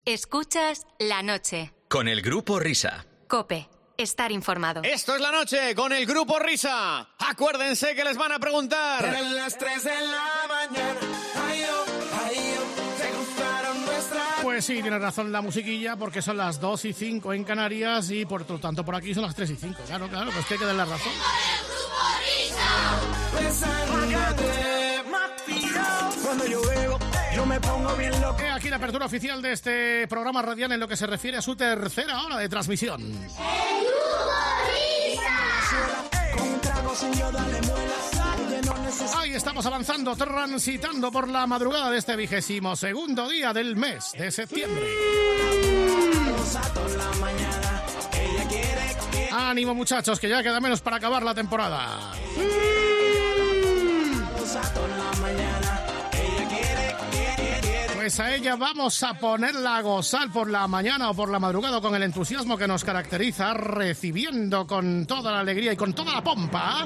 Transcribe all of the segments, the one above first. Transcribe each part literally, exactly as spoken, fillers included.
Escuchas La Noche. Con el Grupo Risa. COPE. Estar informado. Esto es La Noche con el Grupo Risa. Acuérdense que les van a preguntar. Eran las tres de la mañana. Ay, oh, ay, oh, se gustaron nuestras... Pues sí, tiene razón la musiquilla, porque son las dos y cinco en Canarias y por lo tanto por aquí son las tres y cinco. Claro, claro, pues que hay que dar la razón. Cuando yo bebo, yo me pongo bien loco. He aquí la apertura oficial de este programa radial en lo que se refiere a su tercera hora de transmisión. El Grupo Risa. Con un trago sin yo dale muelas. Ahí estamos avanzando, transitando por la madrugada de este vigésimo segundo día del mes de septiembre. Ánimo, muchachos, que ya queda menos para acabar la temporada. Pues a ella vamos a ponerla a gozar por la mañana o por la madrugada con el entusiasmo que nos caracteriza, recibiendo con toda la alegría y con toda la pompa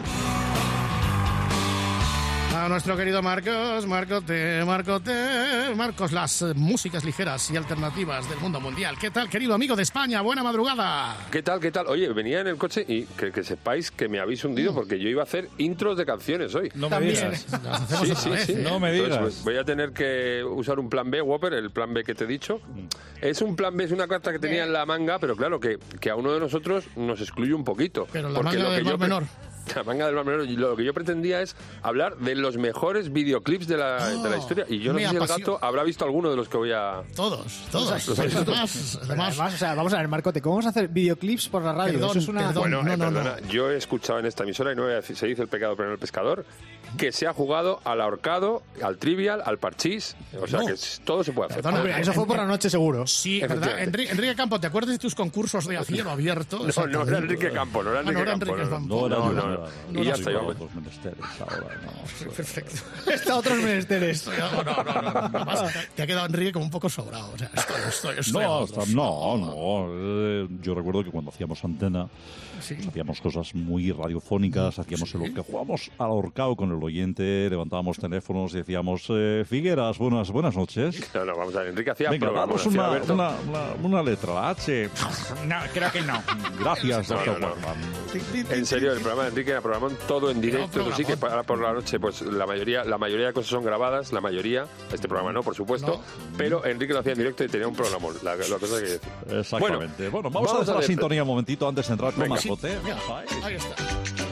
a nuestro querido Marcos, Marcote, Marcote, Marcos, las músicas ligeras y alternativas del mundo mundial. ¿Qué tal, querido amigo de España? Buena madrugada. ¿Qué tal, qué tal? Oye, venía en el coche y que, que sepáis que me habéis hundido porque yo iba a hacer intros de canciones hoy. No me digas. Las hacemos Sí, otra sí, vez, sí. ¿eh? No me digas. Entonces, pues, voy a tener que usar un plan B, Whopper, el plan B que te he dicho. Es un plan B, es una carta que tenía en la manga, pero claro, que, que a uno de nosotros nos excluye un poquito. Pero la porque manga lo que del yo Mar pre- Menor. La manga del Mar Menor. Y lo que yo pretendía es hablar de los mejores videoclips de la, Oh, de la historia. Y yo no me sé si el apasiona. gato habrá visto alguno de los que voy a... Todos, todos. Los habéis visto. Además, además, Además, o sea, vamos a ver, Marcote, ¿cómo vamos a hacer videoclips por la radio? Perdón, Eso es una... perdón. Bueno, no, eh, no, no. perdona, yo he escuchado en esta emisora, y no voy a decir, se dice el pecado pero no el pescador, que se ha jugado al ahorcado, al trivial, al parchís, o sea No. que es- todo se puede hacer. Perdona, Hombre, eso fue por la noche seguro. Sí, ¿verdad? Efectivamente. Enrique, Enrique Campo, ¿te acuerdas de tus concursos de a cielo abierto? No, no era Enrique Campo, no era Ah, no Enrique era Campo. Enrique no, no. Campo. No, No, no, no, no, no. Y ya está, yo- Otros menesteres ahora, no. Perfecto. Está otros menesteres. No, no, no, no, no. Además, te ha quedado Enrique como un poco sobrado. O sea, estoy, estoy, estoy a No, otros. está- no, no. eh, yo recuerdo que cuando hacíamos antena, Sí. pues hacíamos cosas muy radiofónicas, hacíamos Sí. el que jugábamos al ahorcado con el oyente, levantábamos teléfonos y decíamos, eh, Figueras, buenas, buenas noches. No, no, vamos a ver, Enrique hacía Venga, programas, damos hacía una, Alberto. una, una, una letra, la H. No, creo que no. Gracias, No, doctor no, no. Juanma. En serio, el programa de Enrique era programón todo en directo, No, eso sí que para por la noche, pues la mayoría, la mayoría de cosas son grabadas, la mayoría, este programa no, por supuesto, pero Enrique lo hacía en directo y tenía un programón, la, la cosa que decir. Exactamente. Bueno, vamos, a vamos dejar a la ver. sintonía un momentito antes de entrar con Venga. Marcote. Mira, Vamos ahí. ahí está.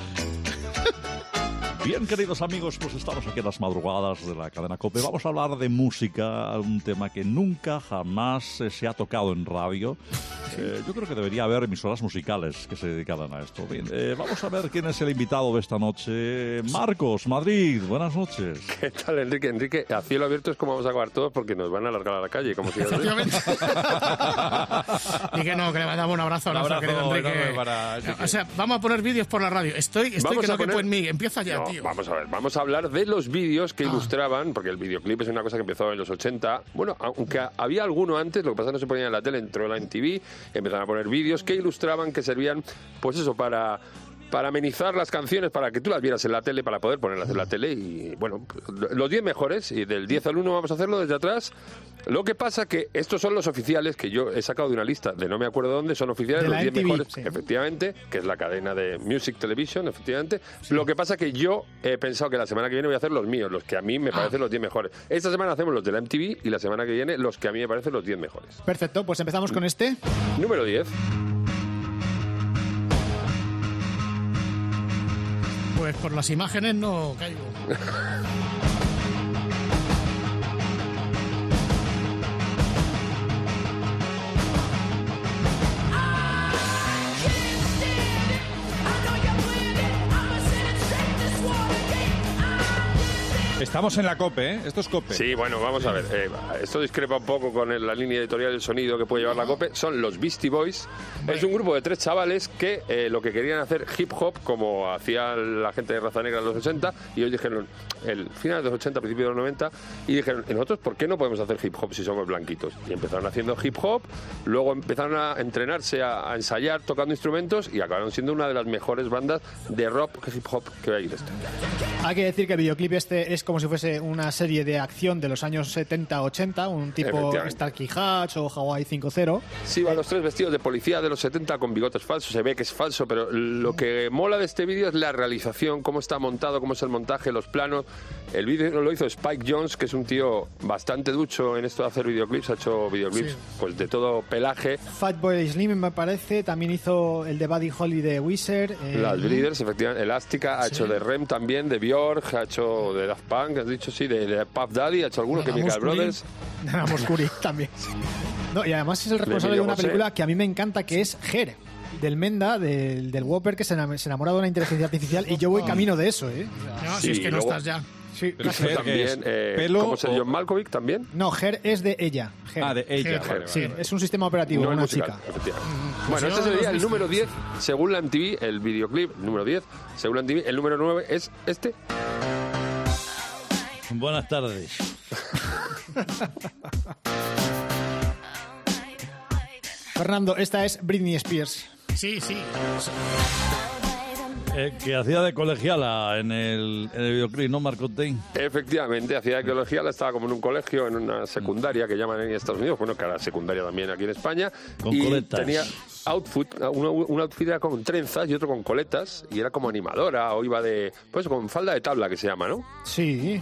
Bien, queridos amigos, pues estamos aquí en las madrugadas de la cadena COPE. Vamos a hablar de música, un tema que nunca jamás eh, se ha tocado en radio. Eh, yo creo que debería haber emisoras musicales que se dedicaran a esto. Bien, eh, vamos a ver quién es el invitado de esta noche. Marcos, Madrid, buenas noches. ¿Qué tal, Enrique? Enrique, a cielo abierto es como vamos a acabar todos porque nos van a alargar a la calle, como si Efectivamente. Y que no, que le mandamos un abrazo a Un nuestro abrazo querido Enrique. enorme para Enrique. O sea, vamos a poner vídeos por la radio. Estoy, estoy Vamos que no a poner- quepo en mí. Empieza ya, No, tío. vamos a ver, vamos a hablar de los vídeos Ah. que ilustraban, porque el videoclip es una cosa que empezó en los ochenta. Bueno, aunque había alguno antes, lo que pasa es que no se ponía en la tele, entró la M T V, empezaron a poner vídeos que ilustraban, que servían, pues eso, para... para amenizar las canciones, para que tú las vieras en la tele, para poder ponerlas en la tele. Y bueno, los diez mejores, y del diez al uno vamos a hacerlo desde atrás. Lo que pasa que estos son los oficiales, que yo he sacado de una lista de no me acuerdo dónde, son oficiales De los la diez M T V, mejores, sí. efectivamente, que es la cadena de Music Television, efectivamente. Lo que pasa que yo he pensado que la semana que viene voy a hacer los míos, los que a mí me parecen los diez mejores. Esta semana hacemos los de la M T V y la semana que viene los que a mí me parecen los diez mejores. Perfecto, pues empezamos con este. Número diez. Pues por las imágenes no caigo. Estamos en la COPE, ¿eh? Esto es COPE. Sí, bueno, vamos a ver. Eh, esto discrepa un poco con el- la línea editorial del sonido que puede llevar la COPE. Son los Beastie Boys. Es un grupo de tres chavales que eh, lo que querían hacer hip hop, como hacía la gente de raza negra en los ochenta, y ellos dijeron, el final de los ochenta, principio de los noventa, y dijeron, ¿y nosotros por qué no podemos hacer hip hop si somos blanquitos? Y empezaron haciendo hip hop, luego empezaron a entrenarse, a, a ensayar, tocando instrumentos, y acabaron siendo una de las mejores bandas de rock hip hop que hay de esto. Hay que decir que el videoclip este es como si fuese una serie de acción de los años setenta ochenta, un tipo Efectivamente. Starkey Hatch o Hawaii cinco cero. Sí, van los tres vestidos de policía de los setenta con bigotes falsos. Se ve que es falso, pero lo que mola de este vídeo es la realización, cómo está montado, cómo es el montaje, los planos. El vídeo lo hizo Spike Jonze, que es un tío bastante ducho en esto de hacer videoclips. Ha hecho videoclips Sí. pues de todo pelaje. Fatboy Slim, me parece, también hizo el de Buddy Holly de Wizard. eh, Las Breeders, efectivamente. Elástica, ha hecho de Rem también, de Björk, ha hecho de Daft Punk, has dicho, sí, de, de Puff Daddy, ha hecho algunos, De la Chemical Muscuri. Brothers. de la Moscuri también. No, y además es el responsable de Emilio una José. película que a mí me encanta, que es Her, del Menda, del, del Whopper, que se enam- se enamora de una inteligencia artificial, y yo voy camino de eso, ¿eh? No, Sí, si es que no luego- estás ya. Sí, Pero casi. Her, También, ¿qué es? eh, ¿Pelo ¿cómo se o- John Malkovich también? No, Her es de ella. Her. Ah, de ella. Her, vale, vale. Sí, es un sistema operativo, No el una musical, chica. efectivamente. Pues Bueno, yo este sería los el viste. número diez, según la M T V, el videoclip número diez, según la M T V. El número nueve es este. Buenas tardes. Fernando, esta es Britney Spears. Sí, sí. Eh, que hacía de colegiala en el, en el videoclip, ¿no, Marco Tein? Efectivamente, hacía arqueología, la estaba como en un colegio, en una secundaria que llaman en Estados Unidos, bueno, que ahora secundaria también aquí en España. Con y coletas. tenía outfit, una, una outfit era con trenzas y otro con coletas, y era como animadora, o iba de, pues con falda de tabla que se llama, ¿no? Sí.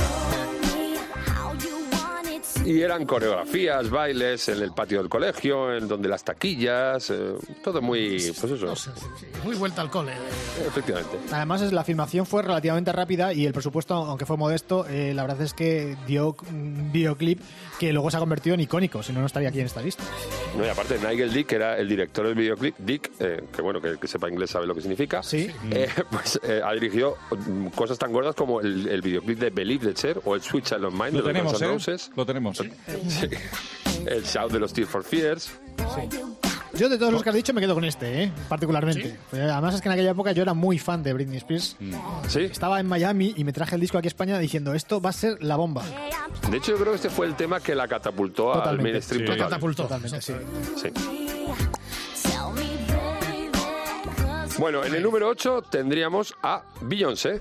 Y eran coreografías, bailes en el patio del colegio, en donde las taquillas, eh, todo muy, pues eso, No sé, sí, sí. Muy vuelta al cole. efectivamente. Además, es- la filmación fue relativamente rápida y el presupuesto, aunque fue modesto, eh, la verdad es que dio un videoclip que luego se ha convertido en icónico, si no, no estaría aquí en esta lista. No, y aparte, Nigel Dick, que era el director del videoclip, Dick, eh, que bueno, que, que sepa inglés sabe lo que significa, Sí. eh, pues eh, ha dirigido mm, cosas tan gordas como el, el videoclip de Believe de Cher o el Sweet Child of Mine Lo de los tenemos, Guns ¿eh? N' Roses. Lo tenemos. Sí. El Shout de los Tears for Fears. Yo de todos los que has dicho me quedo con este, ¿eh? particularmente. Pues, además es que en aquella época yo era muy fan de Britney Spears. Sí. Estaba en Miami y me traje el disco aquí a España diciendo esto va a ser la bomba. De hecho, yo creo que este fue el tema que la catapultó al Totalmente. mainstream. Sí. La total. catapultó. Totalmente, sí. Sí. Bueno, en el número ocho tendríamos a Beyoncé.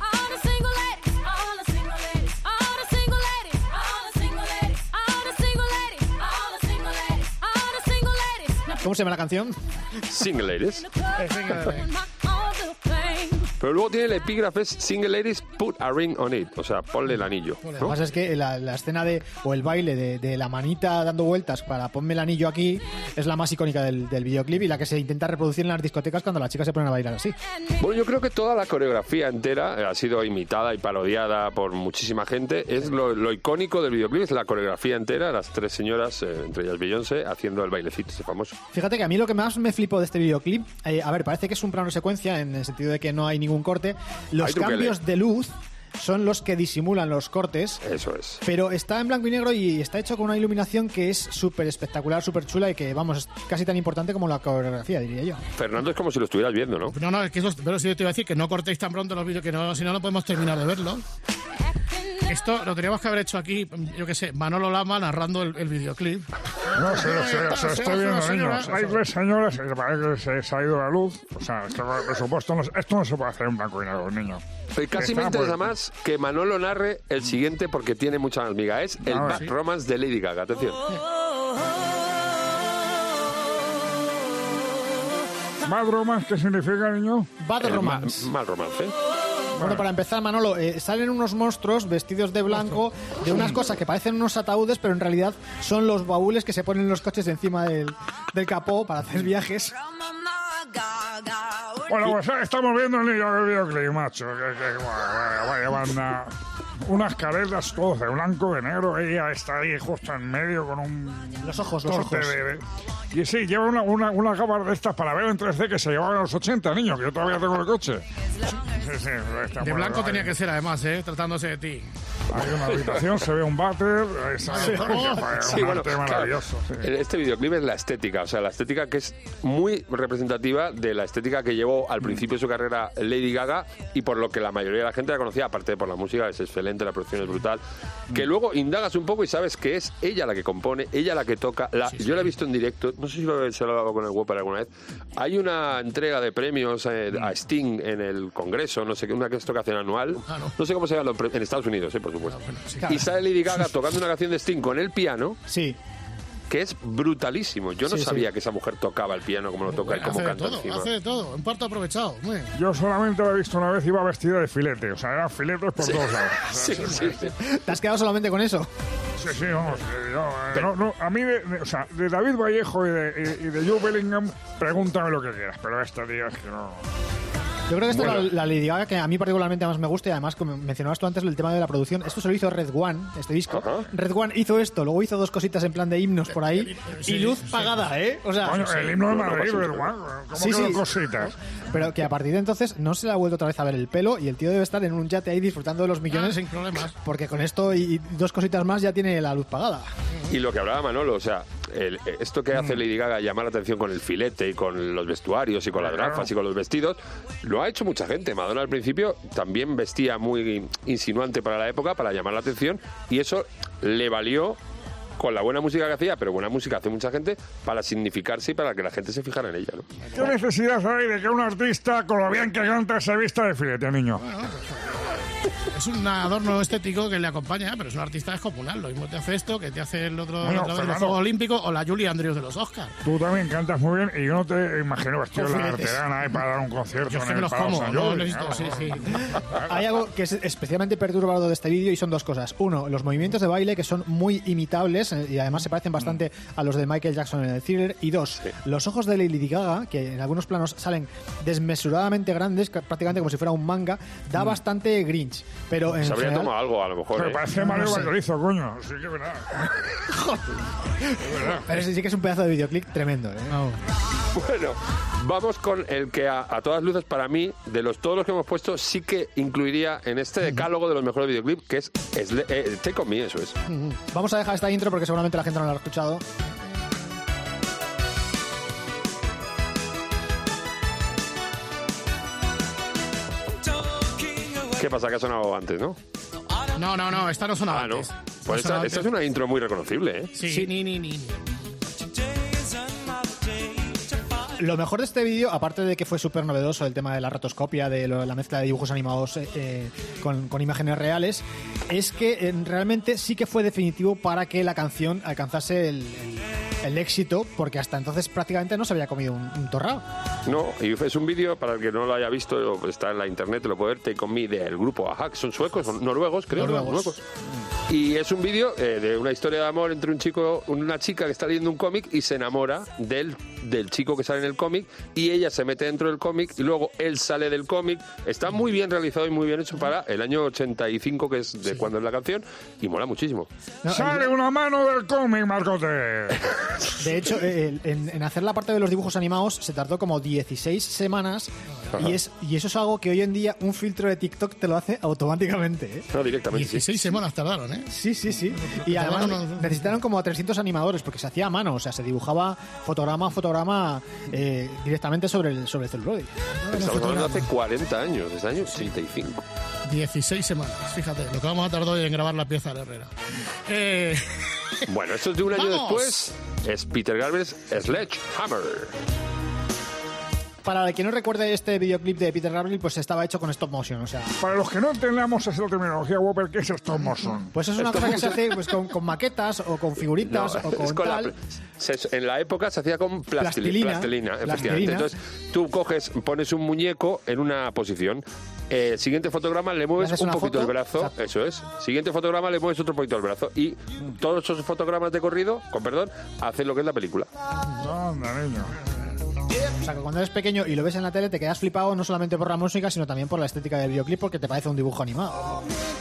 ¿Cómo se llama la canción? Single Ladies. Eh, venga, dale. Pero luego tiene el epígrafe es Single Ladies, put a ring on it. O sea, ponle el anillo. Lo que ¿no? pasa es que la, la escena de o el baile de, de la manita dando vueltas para ponme el anillo aquí es la más icónica del, del videoclip y la que se intenta reproducir en las discotecas cuando las chicas se ponen a bailar así. Bueno, yo creo que toda la coreografía entera eh, ha sido imitada y parodiada por muchísima gente. Es lo, lo icónico del videoclip, es la coreografía entera, las tres señoras, eh, entre ellas Beyoncé, haciendo el bailecito ese famoso. Fíjate que a mí lo que más me flipó de este videoclip, eh, a ver, parece que es un plano secuencia en el sentido de que no hay ningún corte. Los Hay truquele. cambios de luz son los que disimulan los cortes. Eso es. Pero está en blanco y negro y está hecho con una iluminación que es súper espectacular, súper chula y que, vamos, es casi tan importante como la coreografía, diría yo. Fernando es como si lo estuvieras viendo, ¿no? No, no, es que eso, pero sí te iba a decir que no cortéis tan pronto los vídeos, que no, si no, no podemos terminar de verlo. Esto lo teníamos que haber hecho aquí, yo qué sé, Manolo Lama narrando el, el videoclip. No sé, Ahí se, está, se se estoy hace viendo, una señora. niños. Hay tres señoras que parece que se, se ha ido la luz. O sea, es que el presupuesto no, esto no se puede hacer en blanco y negro, niño. Y casi Está, me interesa pues, más que Manolo narre el siguiente porque tiene mucha más miga. Es el Ahora Bad sí. Romance de Lady Gaga. Atención. ¿Bad romance qué significa, niño? Bad El Romance. ma- mal romance. Bueno, para empezar, Manolo, eh, salen unos monstruos vestidos de blanco de unas cosas que parecen unos ataúdes, pero en realidad son los baúles que se ponen los coches encima del, del capó para hacer viajes. Bueno, pues eh, estamos viendo el niño del videoclip, macho. Que, que, bueno, vaya, vaya banda. Unas caretas todos de blanco, de negro. Ella está ahí justo en medio con un Los ojos, los corte ojos. de, de- Y sí, lleva una, una, una cámara de estas para ver en tres D que se llevaban en los ochenta, niño, que yo todavía tengo el coche. Sí, sí, está De bueno, blanco hay- tenía que ser, además, ¿eh? Tratándose de ti. Hay una habitación, se ve un váter. Esa, Sí, Sí, un bueno, arte claro, maravilloso. sí. este videoclip es la estética, o sea, la estética que es muy representativa de la estética que llevó al principio de su carrera Lady Gaga y por lo que la mayoría de la gente la conocía, aparte de por la música, es excelente, la producción es brutal, que luego indagas un poco y sabes que es ella la que compone, ella la que toca, la, yo la he visto en directo, no sé si lo, se lo he hablado con el Whopper alguna vez, hay una entrega de premios eh, a Sting en el Congreso, no sé qué, una que esto que hacen anual, Ah, no. no sé cómo se llama, lo pre- en Estados Unidos, eh, por supuesto. bueno, sí, Y sale Lady Gaga tocando una canción de Sting con el piano, Sí. que es brutalísimo. Yo no Sí, sabía sí. que esa mujer tocaba el piano como lo toca y hace como de canta todo, encima. hace de todo. Un parto aprovechado. Muy bien. Yo solamente la he visto una vez, iba vestida de filete. O sea, eran filetes por todos lados. O Sí, sea, sí, sí. ¿Te has quedado solamente con eso? Sí, sí, vamos. eh, yo, eh, no, no, a mí, de, de- o sea, de David Vallejo y de, y, y de Joe Bellingham, pregúntame lo que quieras. Pero esta, tío, es que no... Yo creo que esta Bueno. es la, la Lady Gaga que a mí particularmente más me gusta y además, como mencionabas tú antes, el tema de la producción. Esto se lo hizo Red One, este disco. Ajá. Red One hizo esto, luego hizo dos cositas en plan de himnos por ahí Sí, y luz sí. pagada, ¿eh? O sea, Coño, el himno de no, no Madrid, pasa ¿verdad? nada. ¿Cómo Sí, que sí. dos cositas? pero que a partir de entonces no se le ha vuelto otra vez a ver el pelo y el tío debe estar en un yate ahí disfrutando de los Ah, millones sin problemas. porque con esto y y dos cositas más ya tiene la luz pagada. Y lo que hablaba Manolo, o sea, el- esto que Mm. hace Lady Gaga, llamar la atención con el filete y con los vestuarios y con las Claro. gafas y con los vestidos, lo ha hecho mucha gente. Madonna al principio también vestía muy insinuante para la época, para llamar la atención, y eso le valió con la buena música que hacía, pero buena música hace mucha gente, para significarse y para que la gente se fijara en ella, ¿no? ¿Qué necesidad hay de que un artista, con lo bien que canta, se vista de filete, niño? Es un adorno estético que le acompaña, pero es un artista descomunal. Lo mismo te hace esto que te hace el otro Bueno, otra vez de los Fernando. Juegos Olímpicos o la Julie Andrews de los Oscars. Tú también cantas muy bien y yo no te imagino vestido en la Filetes. arterana ahí para dar un concierto Yo es en que me el los Palau como, Sant no Jordi, necesito, claro. sí, sí. Hay algo que es especialmente perturbador de este vídeo y son dos cosas. Uno, los movimientos de baile que son muy imitables eh, y además se parecen bastante a los de Michael Jackson en el Thriller. Y dos, los ojos de Lady Gaga, que en algunos planos salen desmesuradamente grandes, ca- prácticamente como si fuera un manga, da bastante Grinch. Pero en Se habría general, tomado algo, a lo mejor. Me ¿eh? parece Mario Vallorizo, coño. Sí que verdad. pero ese sí que es un pedazo de videoclip tremendo. ¿eh? Bueno, vamos con el que a, a todas luces para mí, de los todos los que hemos puesto, sí que incluiría en este decálogo de los mejores videoclips, que es Sle- eh, Take On Me, eso es. Vamos a dejar esta intro porque seguramente la gente no la ha escuchado. ¿Qué pasa? Que ha sonado antes, ¿no? No, no, no, esta no sonaba Ah, no. antes. Pues esta, sonaba esta es antes. una intro muy reconocible, ¿eh? Sí, ni, ni, ni. Lo mejor de este vídeo, aparte de que fue súper novedoso el tema de la rotoscopia, de lo- la mezcla de dibujos animados eh, eh, con, con imágenes reales, es que eh, realmente sí que fue definitivo para que la canción alcanzase el, el- el éxito, porque hasta entonces prácticamente no se había comido un, un torrao. No, y es un vídeo, para el que no lo haya visto, está en la internet, lo puede ver, Take On Me, del grupo Aja, que son suecos, son noruegos, creo. ¿no? Noruegos. Y es un vídeo eh, de una historia de amor entre un chico, una chica que está leyendo un cómic y se enamora del, del chico que sale en el cómic, y ella se mete dentro del cómic y luego él sale del cómic. Está muy bien realizado y muy bien hecho para el año ochenta y cinco, que es de cuando es la canción, y mola muchísimo. No, Sale una mano del cómic, Marcote. De hecho, eh, en, en hacer la parte de los dibujos animados se tardó como dieciséis semanas y, es, y eso es algo que hoy en día un filtro de TikTok te lo hace automáticamente. ¿eh? No, directamente. sí. dieciséis semanas tardaron, ¿eh? Sí, sí, sí. Y además no, no. necesitaron como a trescientos animadores porque se hacía a mano, o sea, se dibujaba fotograma a fotograma eh, directamente sobre el, sobre el celuloide. Estamos hablando de hace cuarenta años, desde el año ochenta y cinco. dieciséis semanas, fíjate, lo que vamos a tardar hoy en grabar la pieza de Herrera. Eh, Bueno, esto es de un año ¡Vamos! después, es Peter Gabriel's Sledgehammer. Para el que no recuerde este videoclip de Peter Gabriel, pues estaba hecho con stop motion, o sea... Para los que no entendamos esa terminología, Whopper, ¿qué es stop motion? Pues es una cosa que se hace pues, con, con maquetas o con figuritas o con, es con la tal. pl- se- en la época se hacía con plastili- Plastilina. plastilina, efectivamente. Plastilina. Entonces tú coges, pones un muñeco en una posición. Eh, siguiente fotograma, le mueves Le haces un una poquito foto, el brazo, exacto. eso es. Siguiente fotograma, le mueves otro poquito el brazo. Y todos esos fotogramas de corrido, con perdón, hacen lo que es la película. Anda, niño. O sea, que cuando eres pequeño y lo ves en la tele te quedas flipado no solamente por la música, sino también por la estética del videoclip porque te parece un dibujo animado.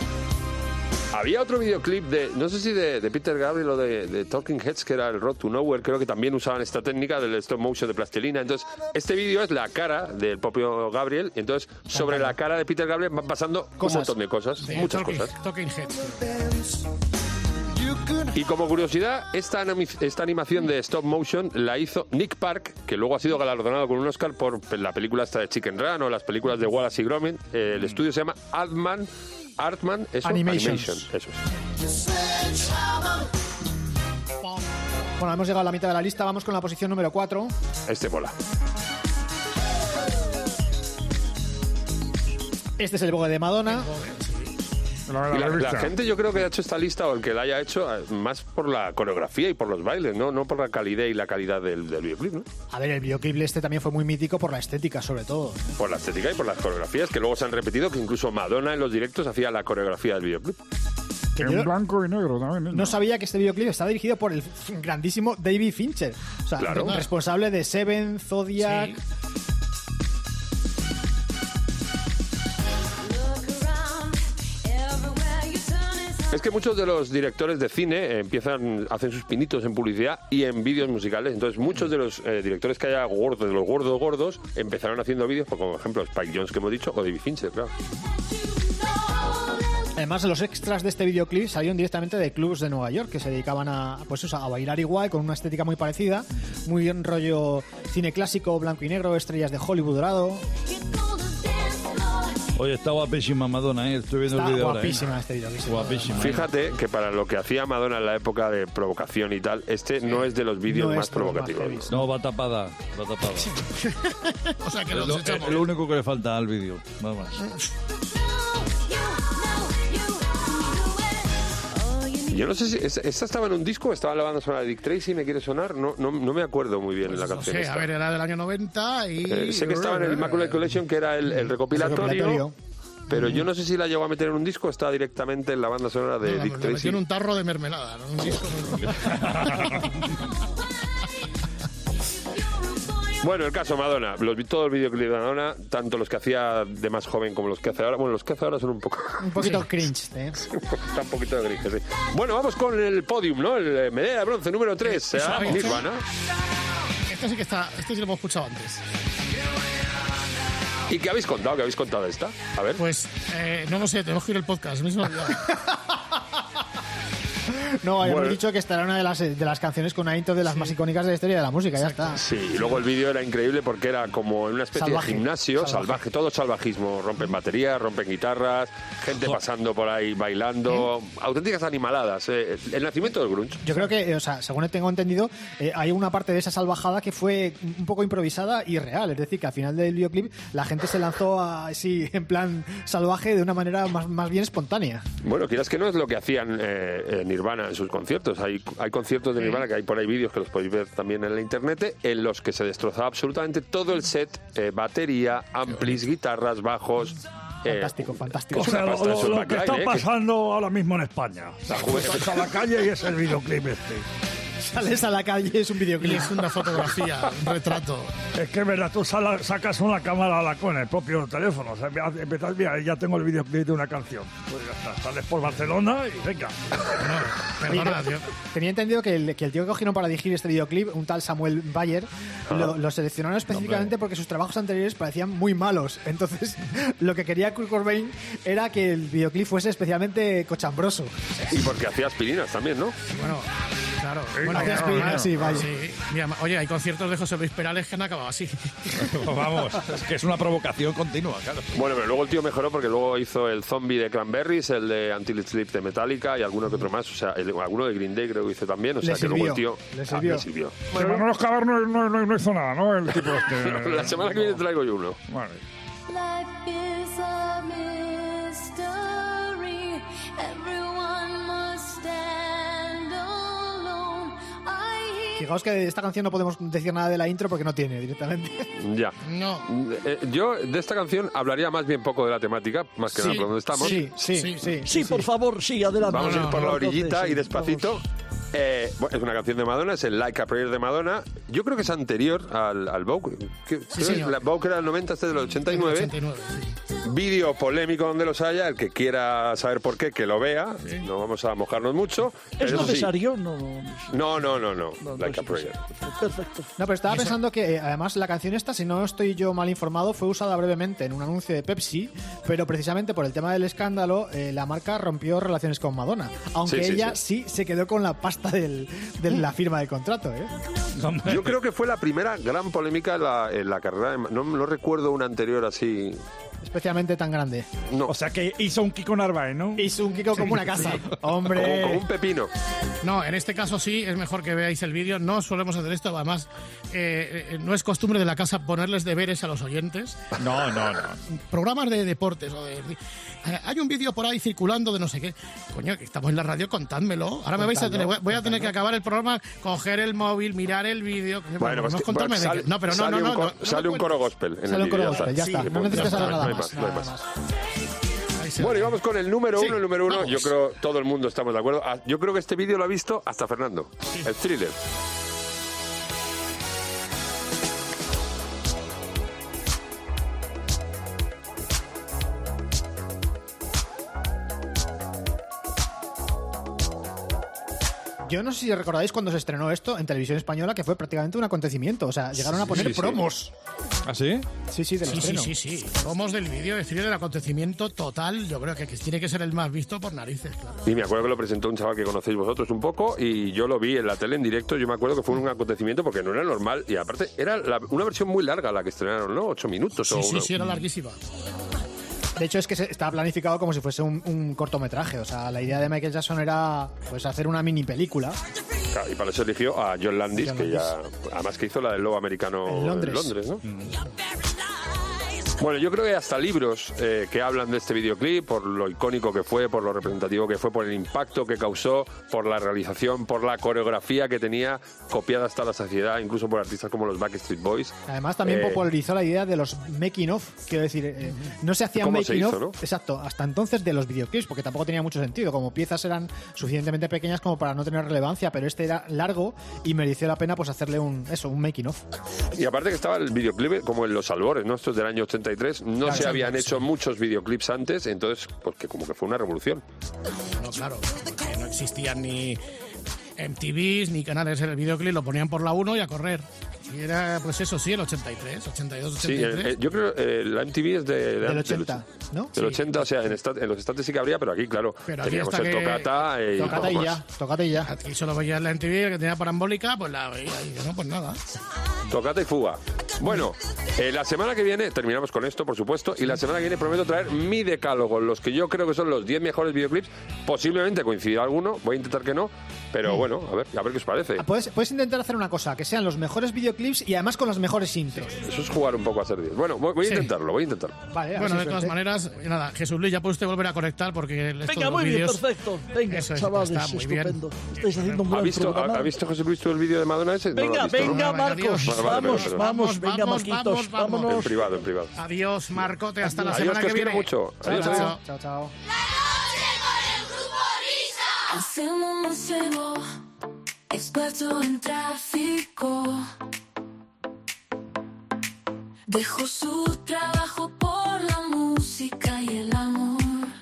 Había otro videoclip de, no sé si de, de Peter Gabriel o de, de Talking Heads, que era el Road to Nowhere, creo que también usaban esta técnica del stop motion de plastilina. Entonces, este vídeo es la cara del propio Gabriel, y entonces sobre la cara de Peter Gabriel van pasando Cosas. un montón de cosas, de muchas Talking, cosas. Talking Heads. Y como curiosidad, esta, animi- esta animación de stop motion la hizo Nick Park, que luego ha sido galardonado con un Oscar por la película esta de Chicken Run o las películas de Wallace y Gromit. Eh, el estudio se llama Artman, Artman eso, Animations. Animation, eso es. Bueno, hemos llegado a la mitad de la lista, vamos con la posición número cuatro. Este mola. Este es el Vogue de Madonna. La, la Y la, revista. la gente yo creo que ha hecho esta lista, o el que la haya hecho, más por la coreografía y por los bailes, no, no por la calidad y la calidad del, del videoclip, ¿no? A ver, el videoclip este también fue muy mítico por la estética, sobre todo. Por la estética y por las coreografías, que luego se han repetido, que incluso Madonna en los directos hacía la coreografía del videoclip. Que En yo blanco y negro también. no sabía que este videoclip estaba dirigido por el grandísimo David Fincher. O sea, Claro. responsable de Seven, Zodiac... Sí. Es que muchos de los directores de cine eh, empiezan, hacen sus pinitos en publicidad y en vídeos musicales. Entonces, muchos de los eh, directores que haya gordos, de los gordos gordos, empezaron haciendo vídeos, como por ejemplo Spike Jonze, que hemos dicho, o David Fincher, claro. Además, los extras de este videoclip salieron directamente de clubs de Nueva York que se dedicaban a, pues eso, a bailar igual, con una estética muy parecida, muy en rollo cine clásico, blanco y negro, estrellas de Hollywood dorado. Oye, está guapísima Madonna, ¿eh? Estoy viendo Está el vídeo ahora, ¿eh? guapísima este videoclip. Guapísima. ¿eh? Fíjate que para lo que hacía Madonna en la época de provocación y tal, este no es de los vídeos No es más de los más provocativos. heavy. No, va tapada, va tapada. O sea que Es lo lo, desechamos. es lo único que le falta al vídeo, nada más. Yo no sé si esta esta estaba en un disco, estaba en la banda sonora de Dick Tracy, ¿me quiere sonar? No, no, no me acuerdo muy bien en la No canción sé, esta. a ver, era del año noventa y... Eh, sé que estaba en el Immaculate Collection, que era el, el recopilatorio, recopilatorio. pero yo no sé si la llegó a meter en un disco o está directamente en la banda sonora de No, Dick la- la metió Tracy. en un tarro de mermelada, ¿no? Un disco muy- Bueno, el caso Madonna, los, todo el videoclip de Madonna, tanto los que hacía de más joven como los que hace ahora. Bueno, los que hace ahora son un poco... Un poquito cringe, ¿eh? Está un poquito de gris, sí. Bueno, vamos con el podium, ¿no? El eh, medalla de bronce número tres, Eso, ¿eh? eso. Nirvana. Este sí que está, este sí lo hemos escuchado antes. ¿Y qué habéis contado? ¿Qué habéis contado de esta? A ver. Pues, eh, no lo sé, tenemos que ir al podcast. Me he olvidado. No, habíamos Bueno. dicho que esta era una de las, de las canciones con una intro de las más icónicas de la historia de la música, ya está. Sí, y luego el vídeo era increíble porque era como en una especie Salvaje, de gimnasio, salvaje. salvaje. todo salvajismo. Rompen baterías, rompen guitarras, gente pasando por ahí bailando, auténticas animaladas. eh, el nacimiento del grunge. Yo creo que, eh, o sea, según tengo entendido, eh, hay una parte de esa salvajada que fue un poco improvisada y real. Es decir, que al final del videoclip la gente se lanzó así en plan salvaje de una manera más, más bien espontánea. Bueno, quieras que no es lo que hacían eh, eh, Nirvana en sus conciertos. Hay, hay conciertos de Nirvana que hay por ahí vídeos que los podéis ver también en la internet, en los que se destrozaba absolutamente todo el set, eh, batería, amplis, guitarras, bajos. eh, Fantástico, fantástico. es O sea, una lo, pasta, lo- es un lo que backline, está ¿eh? que- pasando ahora mismo en España. O sea, juventud. sales a la calle y es el videoclip este. Sales a la calle y es un Y videoclip. es una fotografía, un retrato. Es que, verdad, tú sala- sacas una cámara a la- con el propio teléfono. O sea, empezás, mira, ya tengo el videoclip de una canción. Pues ya está, sales por Barcelona y venga. No, perdona, tío. Tenía entendido que el, que el tío que cogieron para dirigir este videoclip, un tal Samuel Bayer, lo, lo seleccionaron específicamente porque sus trabajos anteriores parecían muy malos. Entonces, lo que quería Kurt Cobain era que el videoclip fuese especialmente cochambroso. Y porque hacía aspirinas también, ¿no? Bueno, claro. Sí, Bueno, hacía no, aspirina, no, sí, vaya. sí. Mira, oye, hay conciertos de José Luis Perales que han acabado así. Vamos, es que es una provocación continua, claro. Bueno, pero luego el tío mejoró porque luego hizo el Zombie de Cranberries, el de Until It Sleeps de Metallica y alguno que otro más. O sea, el- alguno de Green Day creo que hizo también. O sea, Le que luego el sirvió, tío... le Ah, sirvió. le sirvió. Que Manolo Escobar no, no, no, no hizo nada, ¿no? El tipo este. La semana que viene traigo yo uno. Vale. Life is a mystery. Everyone must stand alone. I Fijaos que de esta canción no podemos decir nada de la intro porque no tiene directamente. Ya. No. Eh, yo de esta canción hablaría más bien poco de la temática, más que Sí, nada por donde estamos. Sí, sí, Sí. sí. Sí, por favor, sí, adelante. Vamos a ir no, por no, la entonces, orillita sí, y despacito. Eh, bueno, es una canción de Madonna, es el Like a Prayer de Madonna. Yo creo que es anterior al, al Vogue. Que- creo que señor. la Vogue era del noventa, este es del ochenta y nueve. ochenta y nueve, sí. Vídeo polémico donde los haya. El que quiera saber por qué, que lo vea. No vamos a mojarnos mucho. ¿Es pero eso sí. necesario? No, No, no, no, no. no, Like a no, Prayer. Perfecto. No, pero estaba ¿Y eso? pensando que eh, además la canción esta, si no estoy yo mal informado, fue usada brevemente en un anuncio de Pepsi, pero precisamente por el tema del escándalo, eh, la marca rompió relaciones con Madonna. Aunque Sí, sí, ella sí. se quedó con la pasta del, de la firma del contrato, ¿eh? Yo creo que fue la primera gran polémica en la, en la carrera. de Ma- No, no recuerdo una anterior así. especialmente tan grande. No. O sea que hizo un Kiko Narváez, ¿no? Hizo un Kiko como una casa. Hombre. Como, como un pepino. No, en este caso sí, es mejor que veáis el vídeo. No solemos hacer esto, además, eh, eh, no es costumbre de la casa ponerles deberes a los oyentes. No, no, no. Programas de deportes o de... eh, hay un vídeo por ahí circulando de no sé qué. Coño, que estamos en la radio, contádmelo. Ahora me vais a tener, voy, voy a tener que acabar el programa, coger el móvil, mirar el vídeo. Bueno, pues no que- contarme bueno, de sale, qué- No, pero no, sale no, no. un, co- no, no sale me un coro gospel en Sale el un coro vídeo, gospel, ya está. Sí, No pues, necesitas ya saber está, nada no hay más. más, no hay Nada más. Ahí se Bueno, y ve. vamos con el número Sí, uno, el número uno. vamos. Yo creo todo el mundo estamos de acuerdo. Ah, Yo creo que este vídeo lo ha visto hasta Fernando. El Thriller. Yo no sé si recordáis cuando se estrenó esto en televisión española, que fue prácticamente un acontecimiento. O sea, llegaron a poner sí, sí. promos. ¿Ah, sí? Sí, sí, del Sí, sí, estreno. sí, sí. Somos del vídeo, es decir, del acontecimiento total. Yo creo que, que tiene que ser el más visto por narices, claro. Y me acuerdo que lo presentó un chaval que conocéis vosotros un poco y yo lo vi en la tele en directo. Yo me acuerdo que fue un acontecimiento porque no era normal y aparte era la- una versión muy larga la que estrenaron, ¿no? Ocho minutos o Sí, sí, uno. sí, era larguísima. De hecho, es que se- estaba planificado como si fuese un, un cortometraje. O sea, la idea de Michael Jackson era pues hacer una mini película. Claro, y para eso eligió a John Landis, John que ya además que hizo la del lobo americano En Londres. ¿no? Bueno, yo creo que hasta libros eh, que hablan de este videoclip, por lo icónico que fue, por lo representativo que fue, por el impacto que causó, por la realización, por la coreografía que tenía, copiada hasta la saciedad, incluso por artistas como los Backstreet Boys. Además, también Eh, popularizó la idea de los making of. Quiero decir, eh, no se hacían ¿Cómo se making hizo, of, no? exacto, hasta entonces de los videoclips, porque tampoco tenía mucho sentido. Como piezas eran suficientemente pequeñas como para no tener relevancia, pero este era largo y mereció la pena pues hacerle un eso, un making of. Y aparte que estaba el videoclip como en los albores, ¿no? Esto es del año ochenta y tres. No Claro, se habían sí. hecho muchos videoclips antes, entonces, porque como que fue una revolución. No, claro, porque no existían ni M T Vs ni canales en el videoclip, lo ponían por la uno y a correr. Y era, pues eso, sí, el ochenta y tres, ochenta y dos, Sí, ochenta y tres. eh, eh, yo creo que la M T V es de, de- Del del ochenta, ¿no? Del ochenta, o sea, en, esta- en los estantes sí que habría, pero aquí, claro, Pero aquí teníamos hasta el que- Tocata y Tócate poco y más. ya, tócate y ya. Aquí solo veías la M T V que tenía parambólica, pues la veía y yo, no, pues nada. Tocata y fuga. Bueno, eh, la semana que viene, terminamos con esto, por supuesto, y la semana que viene prometo traer mi decálogo, los que yo creo que son los diez mejores videoclips. Posiblemente coincidirá alguno, voy a intentar que no, pero bueno, a ver, a ver qué os parece. Ah, Puedes, puedes intentar hacer una cosa, que sean los mejores videoclips y además con las mejores intros. Eso es jugar un poco a ser diez. Bueno, voy, voy a Sí. intentarlo, voy a intentarlo. Vale, a ver Bueno, si de hay todas suerte. maneras, y nada, Jesús Luis, ya puede usted volver a conectar porque esto de Venga, los muy bien, vídeos- perfecto. Venga, Eso es, chavales, está muy bien. estupendo. Estáis haciendo un ¿Ha gran visto, ha, programa. ha visto José Luis tú el vídeo de Madonna ese? No lo ha Venga, visto, ¿no? venga, Venga, Marcos. adiós. Vale, vale, Vamos, pero- vamos, venga, vamos, Marquitos, vamos, vamos. En vámonos. privado, en privado. Adiós, Marcote, hasta la Adiós, semana que que os quiero viene. mucho. Chao, Adiós, chao. adiós. Chao, chao. Hacemos museo, experto en tráfico. Dejó su trabajo por la música y el amor.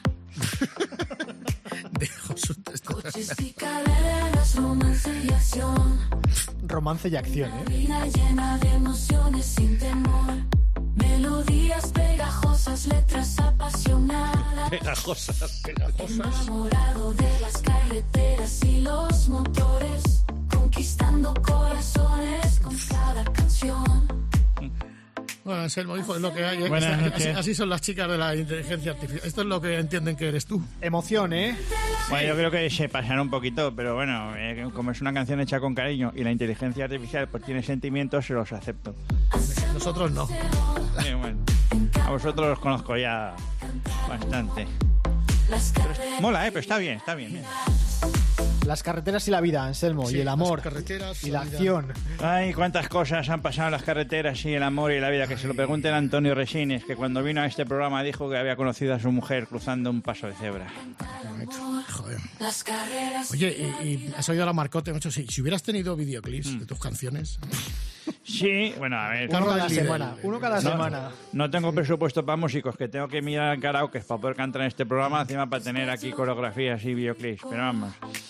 Dejo su- Coches y carreras, romance y acción. Romance y acción, ¿eh? Vida llena de emociones sin temor. Melodías pegajosas, letras apasionadas. Pegajosas, pegajosas. Enamorado de las carreteras y los motores, conquistando corazones con cada canción. Bueno, Anselmo, hijo, es lo que hay. ¿eh? Buenas Así- noches. Así son las chicas de la inteligencia artificial. Esto es lo que entienden que eres tú. Emoción, ¿eh? Bueno, yo creo que se pasaron un poquito, pero bueno, eh, como es una canción hecha con cariño y la inteligencia artificial pues tiene sentimientos, se los acepto. Nosotros no. Sí, bueno, a vosotros los conozco ya bastante. Mola, eh, pero está bien, está bien. bien. Las carreteras y la vida, Anselmo, Sí, y el amor, las carreteras, y la la vida. acción. Ay, cuántas cosas han pasado en las carreteras y el amor y la vida, que se lo pregunten a Antonio Resines, que cuando vino a este programa dijo que había conocido a su mujer cruzando un paso de cebra. Joder. Las carreras. Oye, y, y has oído a la Marcote mucho. Sí, si hubieras tenido videoclips de tus canciones. Sí, bueno, a ver. Uno Carlos cada Lidl. semana, uno cada No, semana. no tengo presupuesto para músicos, que tengo que mirar karaoke para poder cantar en este programa, encima para tener aquí coreografías y videoclips, pero vamos.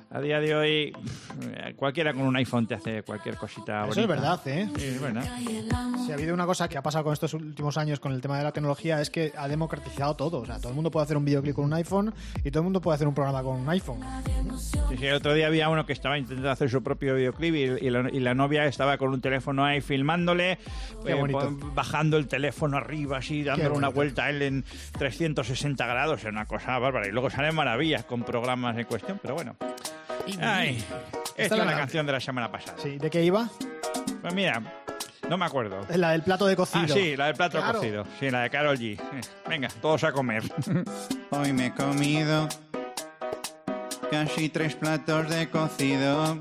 A día de hoy, cualquiera con un iPhone te hace cualquier cosita bonita. Eso es verdad, ¿eh? Sí, es verdad. Si ha habido una cosa que ha pasado con estos últimos años con el tema de la tecnología es que ha democratizado todo. O sea, todo el mundo puede hacer un videoclip con un iPhone y todo el mundo puede hacer un programa con un iPhone. Sí, sí, el otro día había uno que estaba intentando hacer su propio videoclip y, y, la, y la novia estaba con un teléfono ahí filmándole, Qué eh, bonito. bajando el teléfono arriba, así, dándole una vuelta a él en trescientos sesenta grados. Es una cosa bárbara. Y luego salen maravillas con programas en cuestión, pero bueno. Ay, esta es la canción de la semana pasada. Sí, ¿de qué iba? Pues mira, no me acuerdo. La del plato de cocido. Ah, sí, la del plato Claro. cocido. Sí, la de Karol G. Eh, Venga, todos a comer. Hoy me he comido casi tres platos de cocido.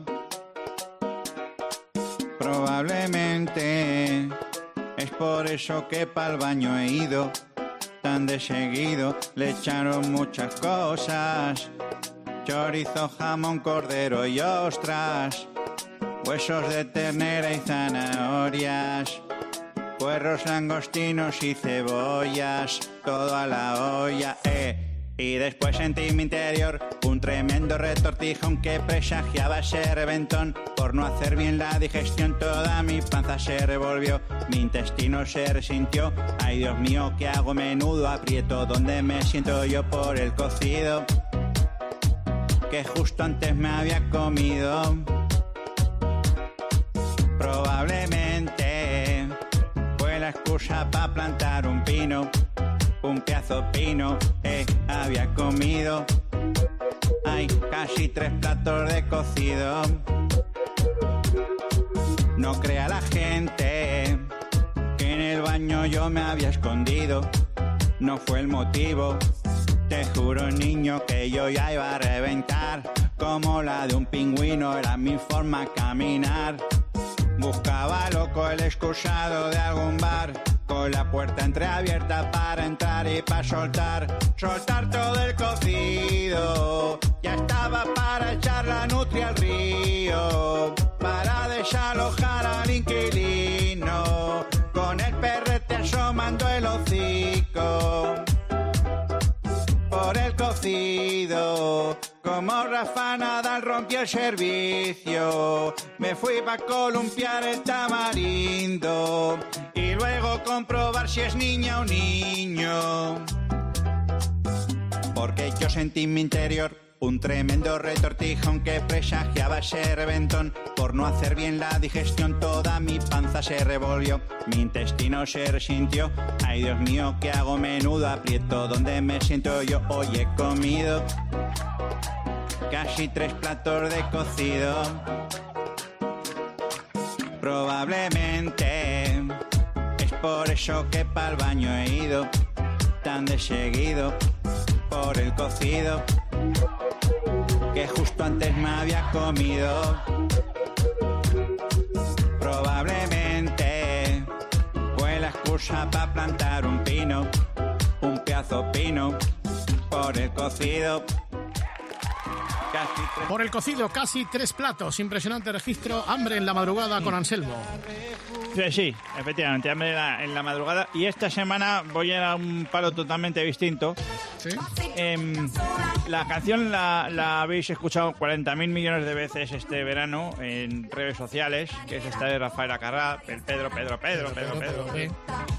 Probablemente es por eso que pa'l baño he ido tan de seguido. Le echaron muchas cosas: chorizo, jamón, cordero y ostras, huesos de ternera y zanahorias, puerros, langostinos y cebollas, todo a la olla, eh. Y después sentí mi interior un tremendo retortijón que presagiaba ser reventón. Por no hacer bien la digestión toda mi panza se revolvió, mi intestino se resintió. Ay, Dios mío, ¿qué hago? Menudo aprieto, ¿dónde me siento yo por el cocido que justo antes me había comido? Probablemente fue la excusa para plantar un pino, un pedazo pino, eh, había comido. Hay casi tres platos de cocido. No crea la gente que en el baño yo me había escondido. No fue el motivo. Te juro, niño, que yo ya iba a reventar. Como la de un pingüino era mi forma de caminar. Buscaba loco el excusado de algún bar, con la puerta entreabierta para entrar y para soltar. Soltar todo el cocido. Ya estaba para echar la nutria al río, para desalojar al inquilino, con el perrete asomando el hocico. Por el cocido, como Rafa Nadal rompió el servicio, me fui pa' columpiar el tamarindo y luego comprobar si es niña o niño. Porque yo sentí en mi interior un tremendo retortijón que presagiaba ser reventón. Por no hacer bien la digestión toda mi panza se revolvió, mi intestino se resintió. Ay, Dios mío, ¿qué hago? Menudo aprieto, ¿dónde me siento yo? Hoy he comido casi tres platos de cocido. Probablemente es por eso que pa'l baño he ido tan de seguido, por el cocido que justo antes me había comido. Probablemente fue la excusa para plantar un pino, un pedazo pino, por el cocido. Casi tres... Por el cocido, casi tres platos. Impresionante registro. Hambre en la madrugada con Anselmo. Sí, sí, efectivamente, hambre en la, en la madrugada. Y esta semana voy a un palo totalmente distinto. ¿Sí? Eh, la canción la, la habéis escuchado cuarenta mil millones de veces este verano en redes sociales, que es esta de Rafael Acarrá, el Pedro, Pedro, Pedro, Pedro, Pedro. Pedro.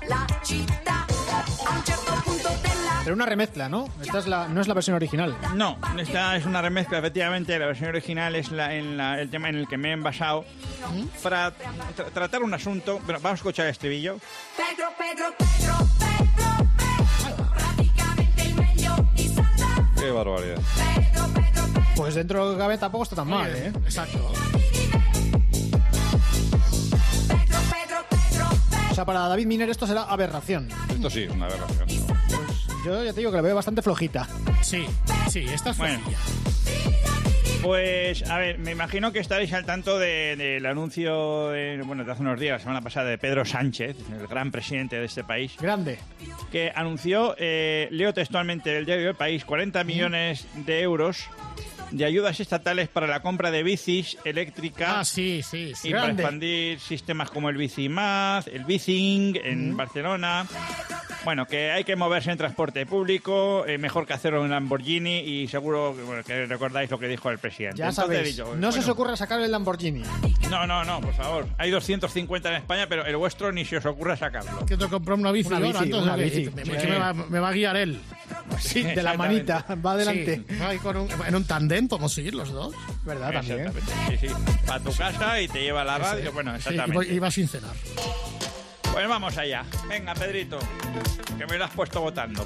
Pero una remezcla, ¿no? Esta es la, no es la versión original. No, esta es una remezcla, efectivamente. La versión original es la, en la, el tema en el que me he envasado para tra- tratar un asunto. Bueno, vamos a escuchar el estribillo. Pedro, Pedro, Pedro, Pedro, Pedro, prácticamente el medio y salta. Qué barbaridad. Pedro, Pedro, Pedro. Pues dentro de Gabe tampoco está tan mal, ¿eh? Exacto. Pedro, Pedro, Pedro, O sea, para David Miner esto será aberración. Esto sí, una aberración. Yo ya te digo que la veo bastante flojita. Sí, sí, esta es Bueno. flojilla. Pues, a ver, me imagino que estaréis al tanto de- del anuncio de, bueno, de hace unos días, la semana pasada, de Pedro Sánchez, el gran presidente de este país, Grande. que anunció, eh, leo textualmente del diario El País, cuarenta millones de euros de ayudas estatales para la compra de bicis eléctricas. Ah, sí, sí, sí. Y para grande. expandir sistemas como el Bicimad, el Bicing en Barcelona. Bueno, que hay que moverse en transporte público, eh, mejor que hacerlo en Lamborghini y seguro que, bueno, que recordáis lo que dijo el presidente. Ya Entonces, sabéis, dicho, no bueno, se os ocurra sacar el Lamborghini. No, no, no, por favor. Hay doscientos cincuenta en España, pero el vuestro ni se os ocurra sacarlo. Que te comprar una bici, Una ahora, bici, entonces, una que- bici. que- Sí. que me, va, me va a guiar él. Sí, de la manita, va adelante. Sí, va ahí con un- en un tandem podemos seguir los dos. ¿Verdad? También. Exactamente, sí, sí. Para tu casa y te lleva a la radio. Bueno, Sí, y exactamente. voy- y vas sin cenar. Pues vamos allá. Venga, Pedrito, que me lo has puesto votando.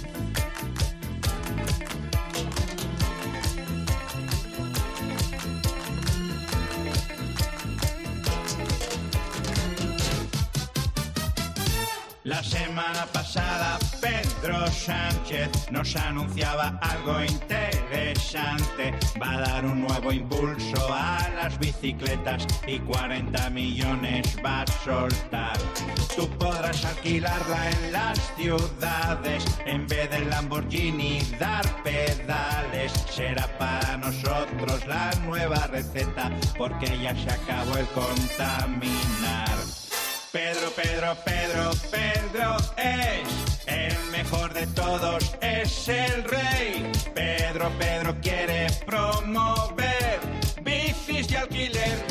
La semana pasada Pedro Sánchez nos anunciaba algo interesante. Va a dar un nuevo impulso a las bicicletas y cuarenta millones va a soltar. Tú podrás alquilarla en las ciudades en vez del Lamborghini dar pedales. Será para nosotros la nueva receta porque ya se acabó el contaminar. Pedro, Pedro, Pedro, Pedro es el mejor de todos, es el rey. Pedro, Pedro quiere promover bicis de alquiler.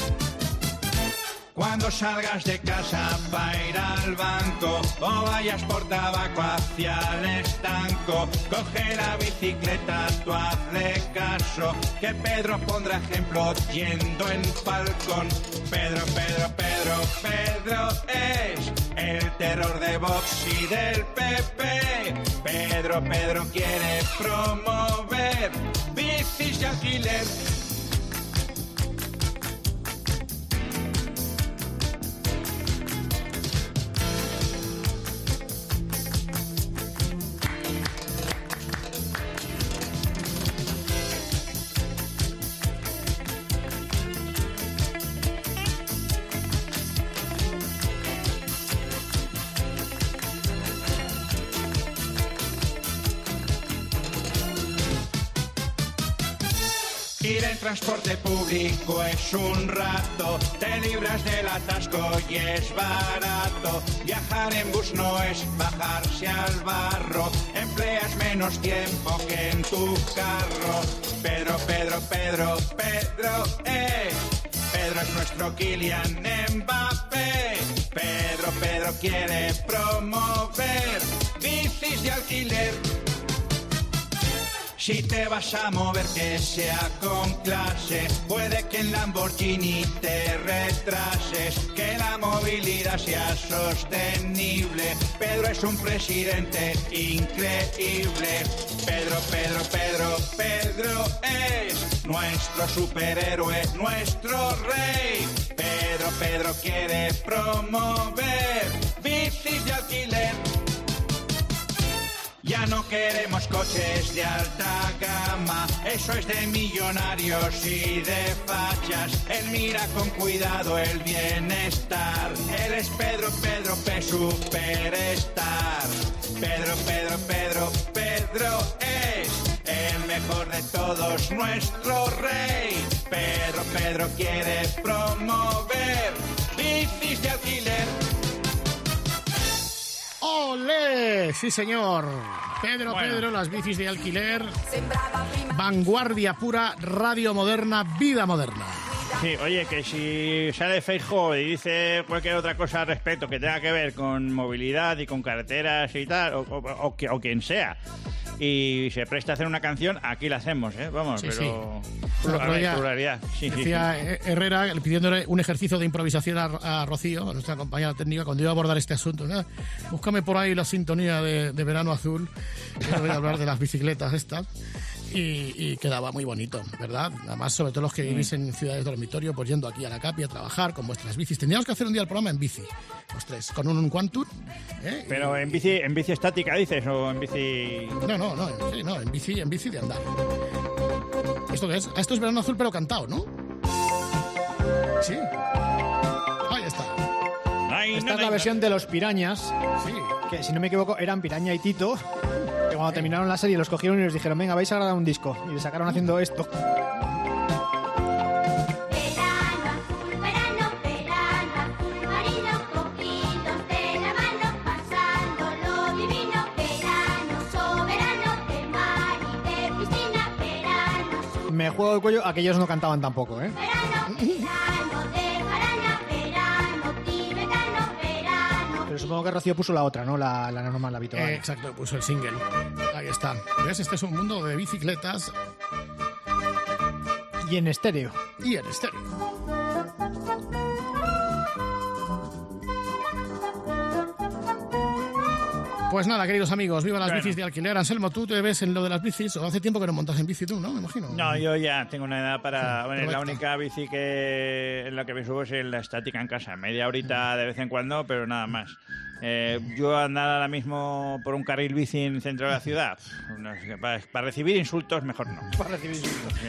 Cuando salgas de casa para ir al banco o vayas por tabaco hacia el estanco, coge la bicicleta, tú hazle caso, que Pedro pondrá ejemplo yendo en falcón. Pedro, Pedro, Pedro, Pedro es el terror de Vox y del P P. Pedro, Pedro quiere promover bicis de alquiler. Ir en transporte público es un rato, te libras del atasco y es barato. Viajar en bus no es bajarse al barro, empleas menos tiempo que en tu carro. Pedro, Pedro, Pedro, Pedro es, Pedro es nuestro Kylian Mbappé. Pedro, Pedro quiere promover bicis de alquiler. Si te vas a mover que sea con clase, puede que en Lamborghini te retrases, que la movilidad sea sostenible. Pedro es un presidente increíble. Pedro, Pedro, Pedro, Pedro es nuestro superhéroe, nuestro rey. Pedro, Pedro quiere promover bicis de alquiler. Ya no queremos coches de alta gama, eso es de millonarios y de fachas. Él mira con cuidado el bienestar, él es Pedro, Pedro, P. Superstar. Pedro, Pedro, Pedro, Pedro es el mejor de todos, nuestro rey. Pedro, Pedro quiere promover bicis de alquiler. ¡Olé! Sí, señor. Pedro, Bueno. Pedro, las bicis de alquiler. Vanguardia pura, radio moderna, vida moderna. Sí, oye, que si sale Feijóo y dice cualquier otra cosa al respecto que tenga que ver con movilidad y con carreteras y tal, o, o, o, que- o quien sea, y se presta a hacer una canción, aquí la hacemos, ¿eh? Vamos, Sí, pero... sí. Pluralidad, Otro día pluralidad. Sí, sí, Decía eh, Herrera pidiéndole un ejercicio de improvisación a, a Rocío, a nuestra compañera técnica, cuando iba a abordar este asunto. ¿no? Búscame por ahí la sintonía de, de Verano Azul. Yo voy a hablar de las bicicletas estas. Y, y quedaba muy bonito, ¿verdad? Además, sobre todo los que vivís en ciudades de dormitorio, pues yendo aquí a la Capi a trabajar con vuestras bicis. Tendríamos que hacer un día el programa en bici, los tres, con un, un Quantum. ¿eh? Pero en bici, en bici estática dices, o en bici... No, no, no, en, sí, no, en bici, en bici de andar. ¿Esto qué es? Esto es Verano Azul, pero cantado, ¿no? Sí. Ahí está. Esta es la versión de los Pirañas, Sí. que si no me equivoco eran Piraña y Tito, que cuando terminaron la serie los cogieron y les dijeron, venga, vais a grabar un disco. Y le sacaron haciendo esto. Verano azul, verano, verano azul marino, cogidos de la mano, pasándolo el juego del cuello aquellos no cantaban tampoco, ¿eh? Pero supongo que Rocío puso la otra, ¿no? La, la normal, la habitual. Eh, exacto, puso el single. Ahí está. ¿Ves? Este es un mundo de bicicletas. Y en estéreo. Y en estéreo. Pues nada, queridos amigos, viva las Bueno. bicis de alquiler. Anselmo, tú te ves en lo de las bicis, o hace tiempo que no montas en bici tú, ¿no? Me imagino. No, yo ya tengo una edad para... Sí, bueno, la correcto. única bici que en la que me subo es en la estática en casa. Media horita de vez en cuando, pero nada más. Eh, yo andar ahora mismo por un carril bici en el centro de la ciudad, no sé, para, para recibir insultos, mejor no. Para recibir insultos.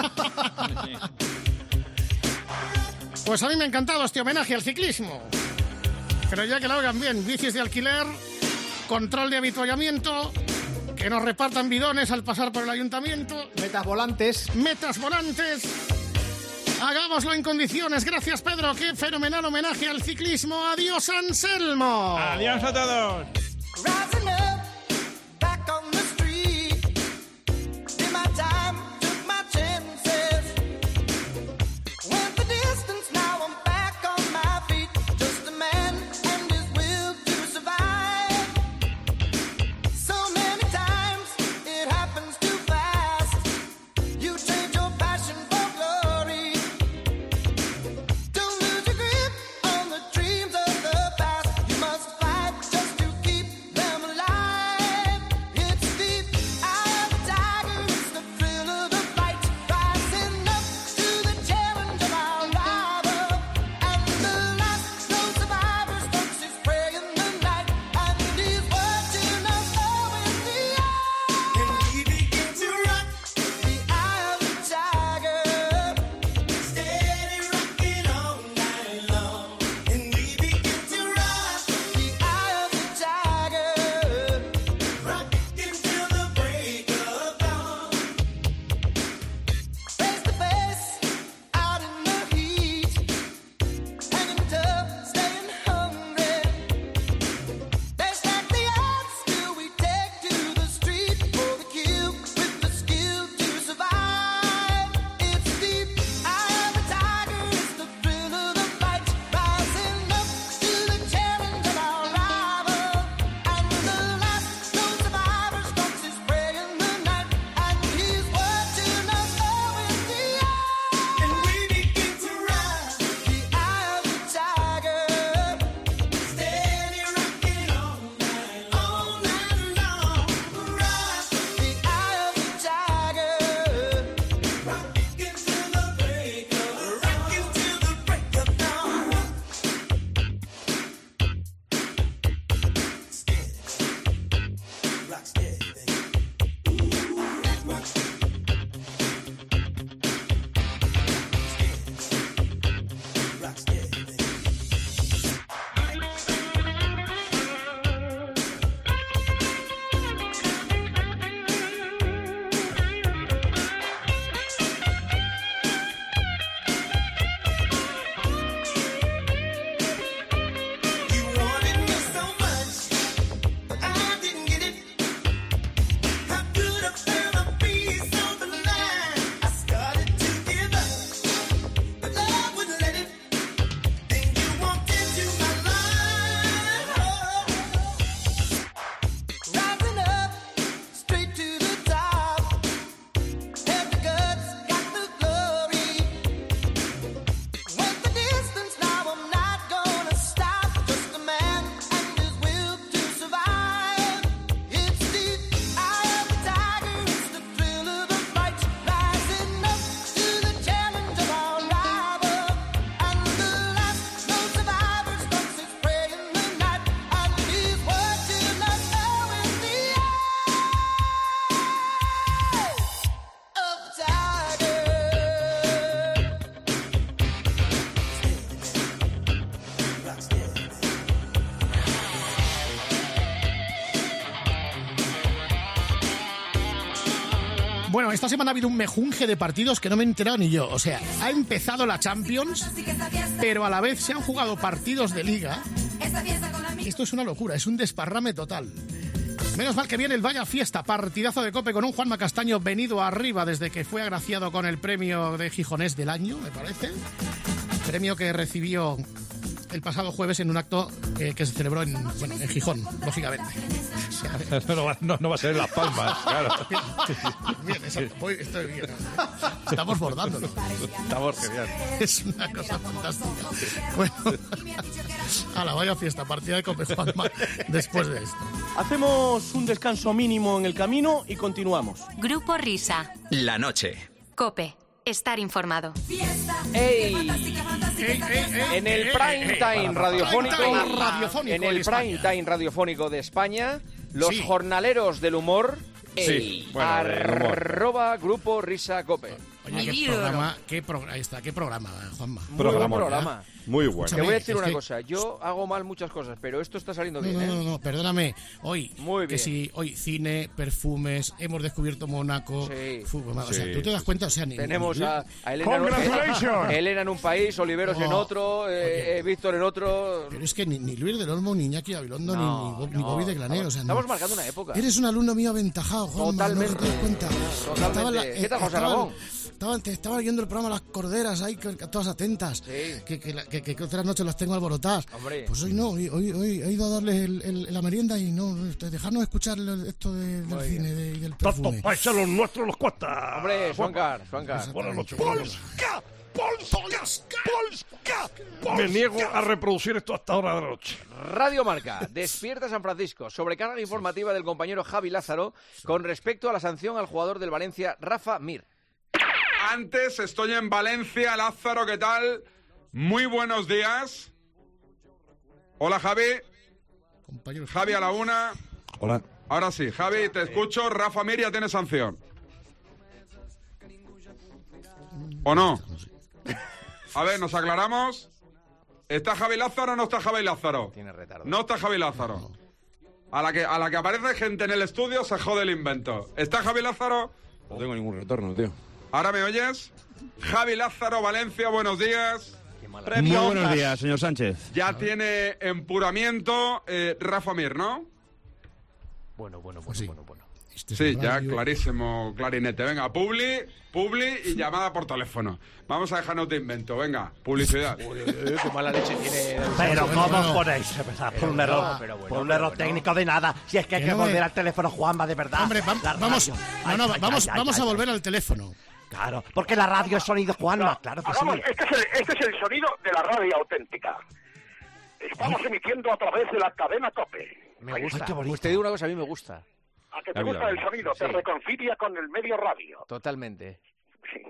Pues a mí me ha encantado este homenaje al ciclismo. Pero ya que lo hagan bien, bicis de alquiler, control de avituallamiento, que nos repartan bidones al pasar por el ayuntamiento, metas volantes, metas volantes. Hagámoslo en condiciones. Gracias, Pedro. Qué fenomenal homenaje al ciclismo. Adiós, Anselmo. Adiós a todos. Rising up, back on the street. Did my time, took my chances. Went the distance, now I'm back on my feet. Just a man and his will to survive. So many times it happens too fast. You change your passion for glory. Don't lose your grip on the dreams of the past. You must fight just to keep them alive. It's the eye of the tiger, it's the thrill of the fight. Rising up to the challenge of our rival. And the last no survivor stalks his prey in the night. And he's watching us all in the eye. And we begin to rock the eye of the tiger. Steady rocking all night long. And we begin to rock the eye of the tiger. Rocking till the break of dawn. Face to face, out in the heat. Hanging tough, staying hungry. They stack the odds, still we take to the street for the kill with the skill to survive. It's the eye of the tiger, it's the thrill of the fight. Rising up to the challenge of our rival. And the last no survivor stalks his prey in the night. And he's watching us all in the eye. And we begin to rise the eye of the tiger. Steady rocking all night, all night long. Rise the eye of the tiger. Rocking till the break of rocking till the break of dawn. Rock steady, baby. Rock rock steady, baby. You wanted me so much, but I didn't get it. How could I ever be so blind? I started to give up, but love wouldn't let it. Then you walked into my life, rising up straight to the top. Had the guts, got the glory. Went the distance, now I'm not gonna stop. Just a man and his will to survive. It's the eye of the tiger, it's the thrill of the fight. Rising up to the challenge of our rival. And the last no survivor stalks his prey in the night. And he's watching us all in the eye of the tiger. Rock steady. Bueno, esta semana ha habido un mejunje de partidos que no me he enterado ni yo. O sea, ha empezado la Champions, pero a la vez se han jugado partidos de Liga. Esto es una locura, es un desparrame total. Menos mal que viene el Vaya Fiesta, partidazo de COPE con un Juanma Castaño venido arriba desde que fue agraciado con el premio de Gijonés del año, me parece. Premio que recibió el pasado jueves en un acto eh, que se celebró en, bueno, en Gijón, lógicamente. No va, no, no va a ser en Las Palmas, claro. Bien, eso, voy, estoy bien. Estamos bordándolo. Estamos genial. Es una cosa fantástica. Bueno, a la Vaya Fiesta, partida de COPE, Juanma, después de esto. Hacemos un descanso mínimo en el camino y continuamos. Grupo Risa. La noche. COPE. Estar informado. ¡Ey! Ey, ey, ey, En el ey, prime ey, time ey, radiofónico, prime time radiofónico en el en prime España. time radiofónico de España, los Sí. jornaleros del humor, Sí, ey, bueno, del humor. arroba grupo Risa Cope. Oye, qué programa, qué programa, ahí está, qué programa, Juanma. Muy buen Programón, programa. Muy bueno. Te voy a decir es una que- cosa, yo hago mal muchas cosas, pero esto está saliendo No, bien, no, no, ¿eh? no, perdóname. Hoy, Muy que bien. si hoy cine, perfumes, hemos descubierto Mónaco, Sí. fútbol, o sea, Sí, tú te das cuenta, o sea, ni, Tenemos ni- a, a Elena, en- Congratulations. Elena en un país, Oliveros en Oh, otro, eh, eh, Víctor en otro. Pero es que ni, ni Luis del Olmo, ni Iñaki Gabilondo, No, ni, ni, Bob- ni no, Bobby de Glanero, o sea, no. Estamos marcando una época. Eres un alumno mío aventajado, Juanma, Totalmente. no te das cuenta. Totalmente. Estaba en la- ¿Qué tal, José estaba- Ramón? Estaba, te estaba viendo el programa Las Corderas ahí, que, que todas atentas, Sí. que, que, la- que, que otras noches las tengo alborotadas. Hombre. Pues hoy no, hoy, hoy, hoy he ido a darles el, el- la merienda y no, este, dejarnos escuchar lo- esto de- del cine de- y del perfume. Tantos países los nuestros los cuesta. Hombre, Juancar, Juancar. Buenas noches. Polska, Polska, Polska. Me niego a reproducir esto hasta ahora de la noche. Radio Marca, despierta San Francisco, sobrecarga informativa del compañero Javi Lázaro con respecto a la sanción al jugador del Valencia, Rafa Mir. Antes estoy en Valencia, Lázaro, ¿qué tal? Muy buenos días. Hola, Javi. Compañero Javi a la una. Hola. Ahora sí, Javi, te escucho. Rafa Mir ya tiene sanción. ¿O no? A ver, ¿nos aclaramos? ¿Está Javi Lázaro o no está Javi Lázaro? Tiene retardo. No está Javi Lázaro. A la que, a la que aparece gente en el estudio se jode el invento. ¿Está Javi Lázaro? No tengo ningún retorno, tío. ¿Ahora me oyes? Javi Lázaro, Valencia, buenos días. Muy buenos días, señor Sánchez. Ya tiene empuramiento eh, Rafa Mir, ¿no? Bueno, bueno, bueno, Pues sí. bueno, bueno. Este es Sí, el ya radio. clarísimo, clarinete. Venga, publi, publi y llamada por teléfono. Vamos a dejarnos de invento. Venga, publicidad. Qué mala leche tiene. Pero Bueno, ¿cómo bueno. podéis empezar por un Pero error, bueno, pero bueno, por un pero error bueno. técnico de nada? Si es que hay Que que no me- volver al teléfono, Juanma, de verdad. Hombre, vam- La vamos, radio. no, no, Ay, ay, vamos, ay, vamos ay, a ay. volver al teléfono. Claro, porque la radio es sonido, Juanma, claro que sí. Vamos, este es, el, este es el sonido de la radio auténtica. Estamos emitiendo a través de la cadena COPE. Me gusta. qué bonito. Pues te digo una cosa, a mí me gusta. A que te A mí gusta el también. sonido, te Sí. reconcilia con el medio radio. Totalmente. Sí.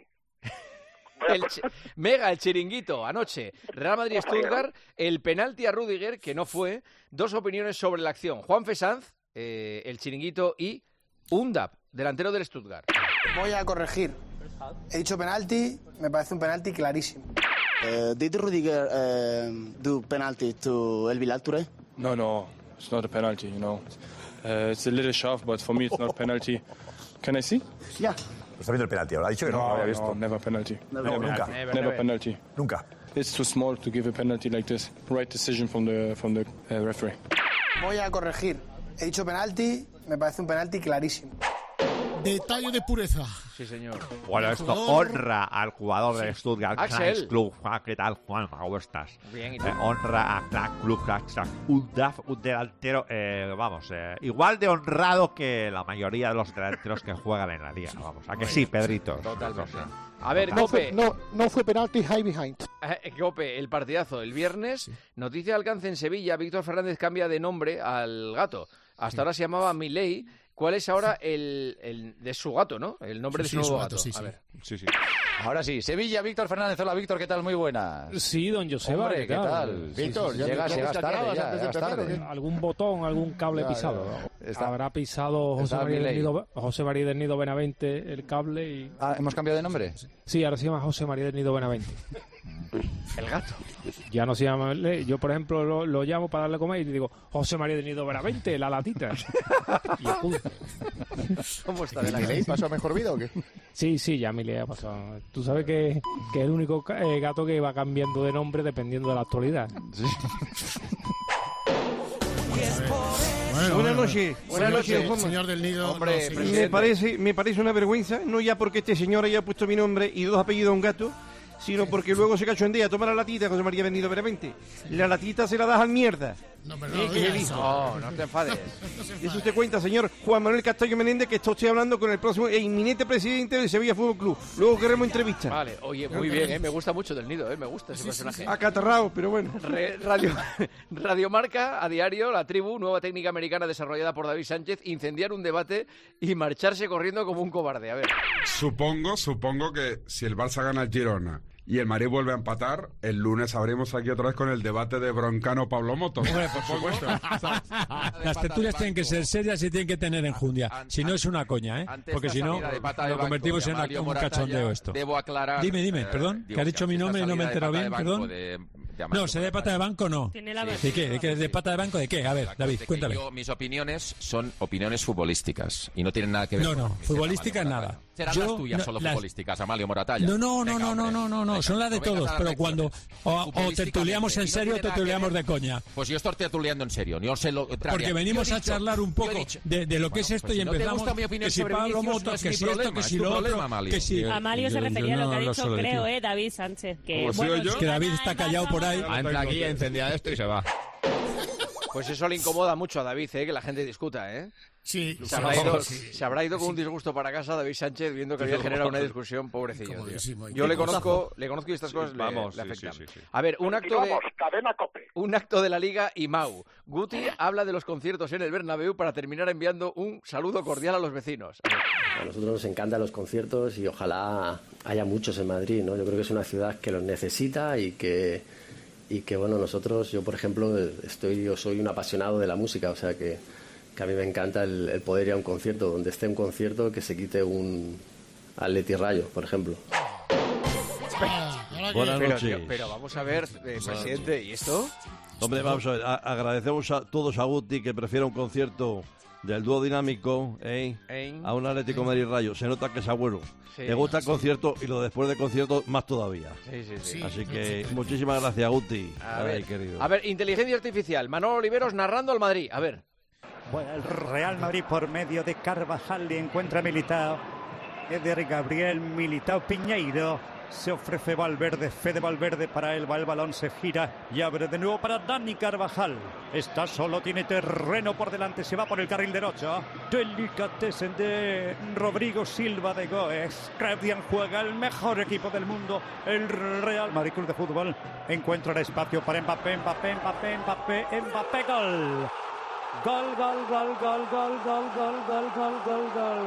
El chi- Mega, el chiringuito, anoche. Real Madrid-Stuttgart, el penalti a Rudiger, que no fue. Dos opiniones sobre la acción. Juan Fesanz, eh, el chiringuito, y Undap, delantero del Stuttgart. Voy a corregir. He dicho penalti, me parece un penalti clarísimo. Uh, did Rudiger uh, do penalty to El Bilal Touré? No, no, it's not a penalty, you know. Uh, it's a little sharp, but for me it's not a penalty. Can I see? Yeah. Está viendo el penalti ahora. Ha dicho que no, lo había visto. No, never penalty. No, nunca. Never, never penalty. Nunca. It's too small to give a penalty like this. Right decision from the from the uh, referee. Voy a corregir. He dicho penalti, me parece un penalti clarísimo. Detalle de pureza. Sí, señor. Bueno, esto honra al jugador del Stuttgart Axel. Club. Juan, ¿qué tal, Juan? ¿Cómo estás? Bien, ¿y tú? Eh, honra a Crack Club Crack Undaf, un delantero, eh, vamos, eh, igual de honrado que la mayoría de los delanteros que juegan en la liga. Vamos, ¿a que sí, Pedrito? Totalmente. A ver, No Cope. fue, no, no fue penalti, high behind. Eh, Cope, el partidazo. El viernes, noticia de alcance en Sevilla. Víctor Fernández cambia de nombre al gato. Hasta ahora se llamaba Milei. ¿Cuál es ahora el, el de su gato, no? El nombre Sí, de sí, su nuevo su gato. gato, sí, A sí. ver. Sí, sí. Ahora sí, Sevilla, Víctor Fernández. Hola, Víctor, ¿qué tal? Muy buenas. Sí, don Joseba, Hombre, ¿qué ¿qué tal? tal? Sí, Víctor, sí, ya sí. llegas, ¿Ya llegas te tarde, escaneabas ya, antes de llegas empezar, tarde. o qué? Algún botón, algún cable Ya, pisado. ya. Está- Habrá pisado José está María, del Milei. Nido, José María del Nido Benavente el cable y... Ah, ¿hemos cambiado de nombre? Sí, ahora se llama José María del Nido Benavente. El gato. Ya no se llama... Yo, por ejemplo, lo, lo llamo para darle a comer y le digo José María del Nido Benavente, la latita. Y apunta. ¿Cómo está ¿Y Milei pasó a mejor vida o qué? Sí, sí, ya Milei ha pasado. Tú sabes que, que es el único ca- eh, gato que va cambiando de nombre dependiendo de la actualidad. Sí. Bueno, Buenas bueno, noches. bueno. Buenas noches, Señor, Juanma. señor del Nido. Hombre, no, sí. presidente. Me parece, me parece una vergüenza, no ya porque este señor haya puesto mi nombre y dos apellidos a un gato, sino porque luego se cachondea, toma la latita, José María Benito Veramente. La latita se la das al mierda. No, pero ¿Eh? no Que diga le eso. dijo. No, no te enfades. Y eso usted cuenta, señor Juan Manuel Castaño Menéndez, que esto estoy hablando con el próximo e inminente presidente del Sevilla Fútbol Club. Luego queremos entrevista. Vale, oye, muy bien, ¿eh? Me gusta mucho del Nido, ¿eh? Me gusta ese Sí, sí, personaje. sí. Acatarrado, pero bueno. Re- Radio, Radio Marca, a diario, La Tribu, nueva técnica americana desarrollada por David Sánchez, incendiar un debate y marcharse corriendo como un cobarde. A ver. Supongo, supongo que si el Barça gana el Girona y el Madrid vuelve a empatar, el lunes sabremos aquí otra vez con el debate de Broncano Pablo Motos. Hombre, por supuesto. Las tertulias tienen que ser serias y tienen que tener enjundia. Si no, es una coña, ¿eh? Ante Porque esta si no, salida de pata de lo banco convertimos de en una- Amalio un Moratalla, cachondeo esto. debo aclarar, Dime, dime, eh, perdón, digo que has que dicho mi esta nombre y no me he salida de enterado pata bien, de perdón. banco de- de Amalio No, se de pata de banco no. Tiene la ¿De versión. qué? ¿De qué? ¿De pata de banco de qué? A ver, David, de que cuéntame. yo- mis opiniones son opiniones futbolísticas y no tienen nada que ver No, con no, lo que dice futbolísticas Amalio nada. Moratalla. Serán Yo, las tuyas no, solo las- futbolísticas, Amalio Moratalla. No, no, no, Venga, no, no, hombre. no, no, no, son las de No vengas todos, a dar pero lecciones. cuando o, o Futbolísticamente, tertuliamos en y no serio o tiene nada que tertuliamos ver- de coña. Pues yo estoy tertuleando en serio, yo sé lo contrario. Porque venimos Yo he a dicho- charlar un yo he poco dicho- de, de lo que Bueno, es esto pues y si no te empezamos gusta mi opinión que si sobre Pablo Vinicius, no Motos, es que mi si esto, problema, que es si tu lo otro, problema, Amalio. que si... Amalio se Yo- yo refería a lo no que ha lo dicho, suelo creo, decir. eh, David Sánchez. Que, Como bueno, sigo yo, si que gana David está el callado Barça, por ahí. Amalio- Entra aquí, encendía esto y se va. Pues eso le incomoda mucho a David, ¿eh? Que la gente discuta, ¿eh? Sí, Se habrá ido, sí. se habrá ido con un disgusto para casa David Sánchez viendo que había generado una discusión, pobrecillo. tío. Incomodísimo, Yo le incomodísimo. conozco, le conozco y estas cosas le- vamos, le, sí, afectan. sí, sí, sí. A ver, un acto de Vamos, cadena COPE. un acto de la Liga y Mau. Guti habla de los conciertos en el Bernabéu para terminar enviando un saludo cordial a los vecinos. A ver. A nosotros nos encantan los conciertos y ojalá haya muchos en Madrid, ¿no? Yo creo que es una ciudad que los necesita y que, y que bueno, nosotros, yo por ejemplo, estoy, yo soy un apasionado de la música, o sea que, que a mí me encanta el, el poder ir a un concierto, donde esté un concierto que se quite un Atleti Rayo, por ejemplo. Buenas Pero, noches. tío, pero vamos a ver, eh, presidente, ¿y esto? Hombre, vamos a ver, a- agradecemos a todos a Guti que prefiera un concierto del dúo dinámico ¿eh? Ey. a un Atlético Madrid Rayo. Se nota que es abuelo. Sí. Le gusta el Sí. concierto y lo después del concierto más todavía. Sí, sí, sí. Así que muchísimas gracias, Guti. A Ay, ver, querido. a ver, inteligencia artificial. Manolo Oliveros narrando al Madrid. A ver. Bueno, el Real Madrid por medio de Carvajal le encuentra a Militao. Eder Gabriel Militao Piñeiro. Se ofrece Valverde, Fede Valverde para él, va el balón, se gira y abre de nuevo para Dani Carvajal. Está solo, tiene terreno por delante, se va por el carril derecho. Delicatessen de Rodrigo Silva de Goes. Credian juega el mejor equipo del mundo, el Real Madrid Club de Fútbol. Encuentra el espacio para Mbappé, Mbappé, Mbappé, Mbappé, Mbappé, gol. Gol, gol, gol, gol, gol, gol, gol, gol, gol, gol, gol.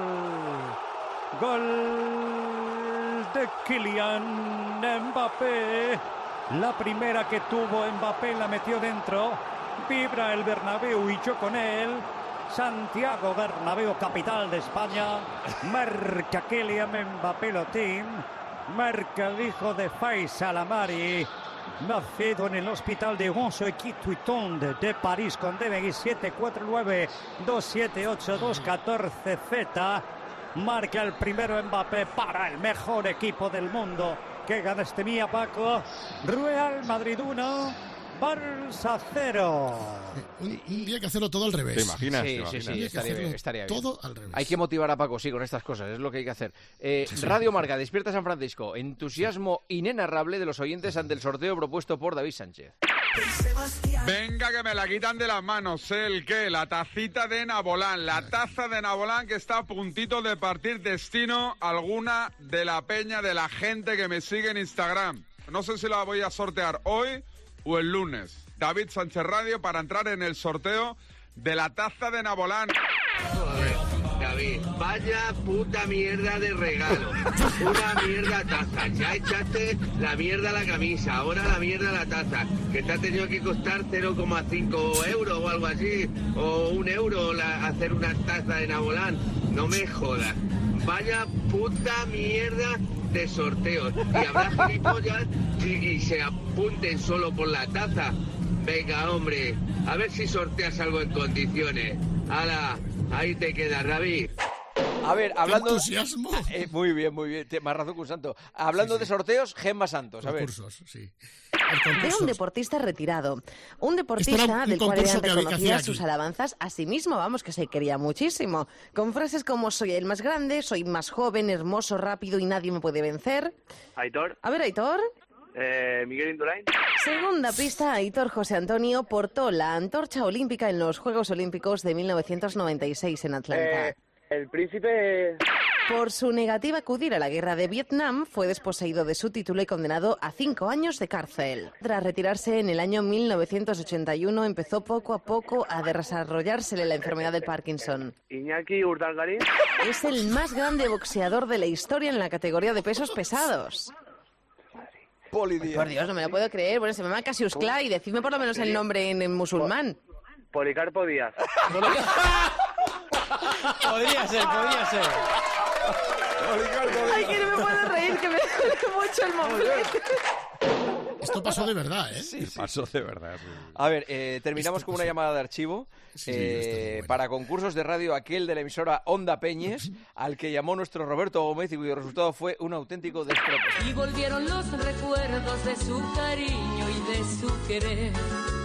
Gol de Kylian Mbappé. La primera que tuvo Mbappé la metió dentro. Vibra el Bernabéu y yo con él. Santiago Bernabéu, capital de España. Marca Kylian Mbappé Lotín. Marca el hijo de Faisal Amari. Nacido en el hospital de Gonzo-Equituiton de, de París con D N I siete cuatro nueve dos siete ocho dos uno cuatro Z. Marca el primero Mbappé para el mejor equipo del mundo. Que gana este mía, Paco. Real Madrid uno, Barça cero. Un, un día hay que hacerlo todo al revés. ¿Te imaginas? Sí, sí, sí, estaría bien, estaría bien. Todo al revés. Hay que motivar a Paco, sí, con estas cosas, es lo que hay que hacer. Eh, Radio Marca, Despierta San Francisco. Entusiasmo inenarrable de los oyentes ante el sorteo propuesto por David Sánchez. Venga, que me la quitan de las manos. Sé el qué, la tacita de Nabolán. La taza de Nabolán que está a puntito de partir destino a alguna de la peña de la gente que me sigue en Instagram. No sé si la voy a sortear hoy o el lunes. David Sánchez Radio para entrar en el sorteo de la taza de Nabolán. David, vaya puta mierda de regalo. Una mierda taza. Ya echaste la mierda a la camisa, ahora la mierda a la taza. Que te ha tenido que costar cero coma cinco euros o algo así. O un euro la- hacer una taza de Nabolán. No me jodas. Vaya puta mierda de sorteos. Y habrá gilipollas y, y se apunten solo por la taza. Venga, hombre, a ver si sorteas algo en condiciones. ¡Hala! Ahí te quedas, David. A ver, hablando... entusiasmo! Eh, muy bien, muy bien, te- más razón que un santo. Hablando de sorteos, Gemma Santos, a ver. Concursos, sí. de un deportista retirado. Un deportista un del cual eran reconocidas sus alabanzas a sí mismo, vamos, que se quería muchísimo. Con frases como soy el más grande, soy más joven, hermoso, rápido y nadie me puede vencer. Aitor. A ver, Aitor. Eh, Miguel Indurain. Segunda pista, Aitor José Antonio portó la antorcha olímpica en los Juegos Olímpicos de mil novecientos noventa y seis en Atlanta. Eh, el príncipe... Por su negativa a acudir a la guerra de Vietnam, fue desposeído de su título y condenado a cinco años de cárcel. Tras retirarse en el año mil novecientos ochenta y uno, empezó poco a poco a desarrollársele la enfermedad del Parkinson. Iñaki Urdangarín. Es el más grande boxeador de la historia en la categoría de pesos pesados. Polidía. Por Dios, no me lo puedo creer. Bueno, se me llama Cassius Clay. Decidme por lo menos el nombre en, en musulmán. Policarpo Díaz. Podría ser, podría ser. Ay, que no me puedo reír, que me duele mucho el moflete. Esto pasó de verdad, ¿eh? Sí, pasó de verdad. Sí. A ver, eh, terminamos Esto con pasó. una llamada de archivo sí, eh, bueno. para concursos de radio, aquel de la emisora Onda Peñes, al que llamó nuestro Roberto Gómez y cuyo resultado fue un auténtico despropósito. Y volvieron los recuerdos de su cariño y de su querer.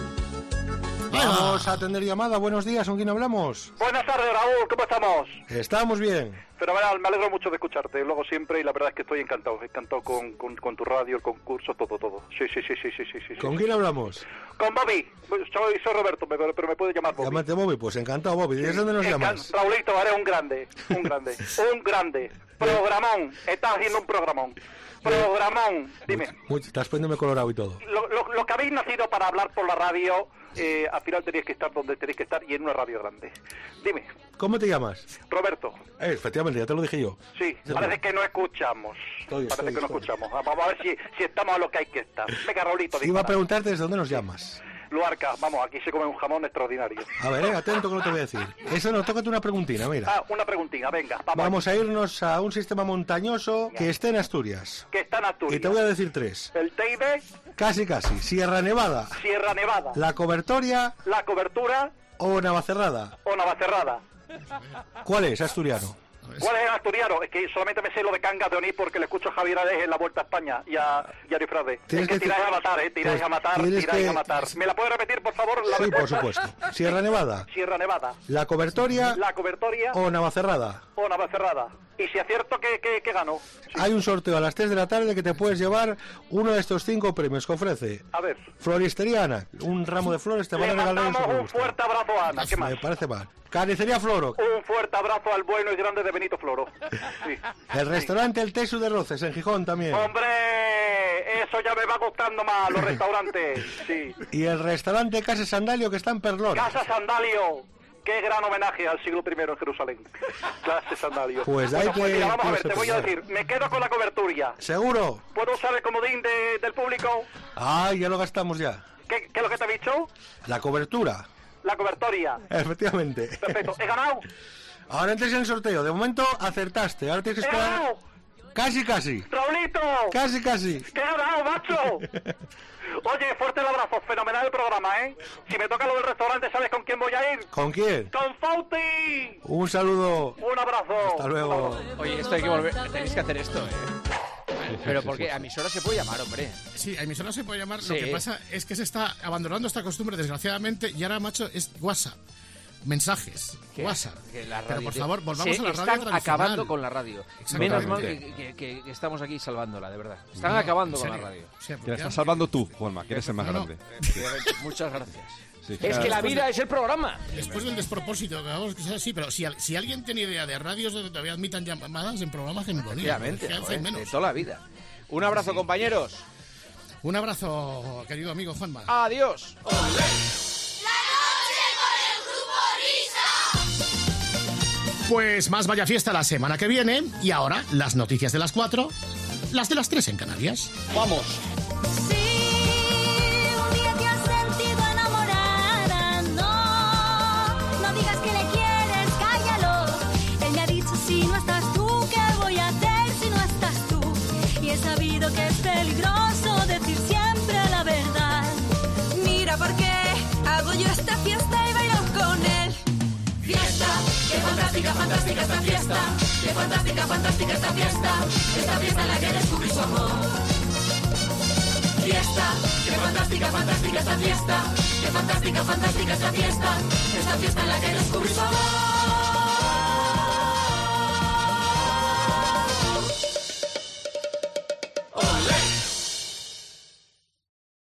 Vamos a atender llamada. Buenos días, ¿con quién hablamos? Buenas tardes, Raúl, ¿cómo estamos? Estamos bien. Fenomenal, me alegro mucho de escucharte, luego siempre, y la verdad es que estoy encantado, encantado con, con, con tu radio, el concurso, todo, todo. Sí, sí, sí, sí, sí, sí, sí. ¿Con quién hablamos? Con Bobby, soy, soy Roberto, pero, pero me puede llamar Bobby. Llámate Bobby, pues encantado, Bobby. ¿Desde dónde nos Encan llamas? Raulito, eres un grande, un grande, un grande. Programón, estás haciendo un programón. Programón, dime. Muy, estás poniéndome colorado y todo. Lo, lo, lo que habéis nacido para hablar por la radio, eh, al final tenéis que estar donde tenéis que estar y en una radio grande. Dime. ¿Cómo te llamas? Roberto. Eh, efectivamente, ya te lo dije yo. Sí, ya parece que no escuchamos. Estoy, parece estoy, que no estoy. escuchamos. Vamos a ver si, si estamos a lo que hay que estar. Venga, Raulito, Iba a preguntarte desde dónde nos llamas. Luarca, vamos, aquí se come un jamón extraordinario. A ver, eh, atento que no te voy a decir. Eso no, tócate una preguntina, mira. Ah, una preguntina, venga. Vamos, vamos a irnos a un sistema montañoso que esté en Asturias. Que está en Asturias. Y te voy a decir tres. El Teide. Casi, casi. Sierra Nevada. Sierra Nevada. La Cobertoria. La Cobertura. O Navacerrada. O Navacerrada. ¿Cuál es, asturiano? ¿Cuál es el asturiano? Es que solamente me sé lo de Cangas de Onís porque le escucho a Javier Ares en la Vuelta a España y a, y a Arifrade. Es que, que tiráis a matar, ¿eh? Tiráis pues a matar, tiráis que... a matar. ¿Me la puedes repetir, por favor? La sí, respuesta? por supuesto. Sierra Nevada. Sierra Nevada. La Cobertoria. La Cobertoria. O Navacerrada. O Navacerrada. Y si acierto, ¿qué, qué, qué gano? Sí. Hay un sorteo a las tres de la tarde que te puedes llevar uno de estos cinco premios que ofrece. A ver. Floristería Ana. Un ramo de flores te van a regalar. Le un fuerte abrazo a Ana. ¿Qué más? Me parece mal. Carnicería Floro. Un fuerte abrazo al bueno y grande de Benito Floro. Sí. El restaurante El Tesu de Roces, en Gijón también. ¡Hombre! Eso ya me va gustando más, los restaurantes. Sí. Y el restaurante Casa Sandalio, que está en Perlón. Casa Sandalio. Qué gran homenaje al siglo primero en Jerusalén. Clase Sandalio. Pues ahí bueno, pues te, mira, vamos a ver, te te voy a decir, me quedo con la cobertura. ¿Seguro? ¿Puedo usar el comodín de, del público? Ah, ya lo gastamos ya. ¿Qué, ¿Qué es lo que te he dicho? La cobertura. La cobertoria. Efectivamente. Perfecto. ¿He ganado? Ahora entres en el sorteo. De momento acertaste. Ahora tienes que esperar. ¡He ganado! Casi, casi. ¡Raulito! Casi, casi. ¡Qué he ganado, macho! Oye, fuerte el abrazo. Fenomenal el programa, ¿eh? Si me toca lo del restaurante, ¿sabes con quién voy a ir? ¿Con quién? ¡Con Fauti! Un saludo. Un abrazo. Hasta luego. Oye, esto hay que volver. Tenéis que hacer esto, ¿eh? Pero porque a emisora se puede llamar, hombre. Sí, a emisora se puede llamar. Sí. Lo que pasa es que se está abandonando esta costumbre, desgraciadamente, y ahora, macho, es WhatsApp. Mensajes, ¿Qué? WhatsApp. Que la radio Pero por te- favor, volvamos se a la radio están tradicional. acabando con la radio. Menos mal Exactamente. que, que- que estamos aquí salvándola, de verdad. Están No, acabando en con la serio. radio. O sea, Que la ya- estás salvando tú, Juanma, que eres el más No, no. grande. Efectivamente. Muchas gracias. Sí. Es que la vida es el programa. Después del despropósito que vamos que sea así, pero si, al- si alguien tiene idea de radios donde todavía admitan llamadas en programas que no lo digan, Efectivamente, porque hace joder, menos. de toda la vida. Un abrazo, compañeros. Un abrazo, querido amigo Juanma. Adiós. Pues más vaya fiesta la semana que viene. Y ahora, las noticias de las cuatro, las de las tres en Canarias. Vamos. Un día te has sentido enamorada, no, no digas que le quieres, cállalo. Él me ha dicho si no estás tú, ¿qué voy a hacer si no estás tú? Y he sabido que es peligroso decir siempre la verdad. Mira por qué hago yo esta fiesta y bailo con él. Fiesta, qué fantástica, fantástica esta fiesta. Qué fantástica, fantástica esta fiesta. Esta fiesta en la que descubrí su amor. fiesta, qué fantástica, fantástica esta fiesta, qué fantástica, fantástica esta fiesta, esta fiesta en la que descubrí su amor.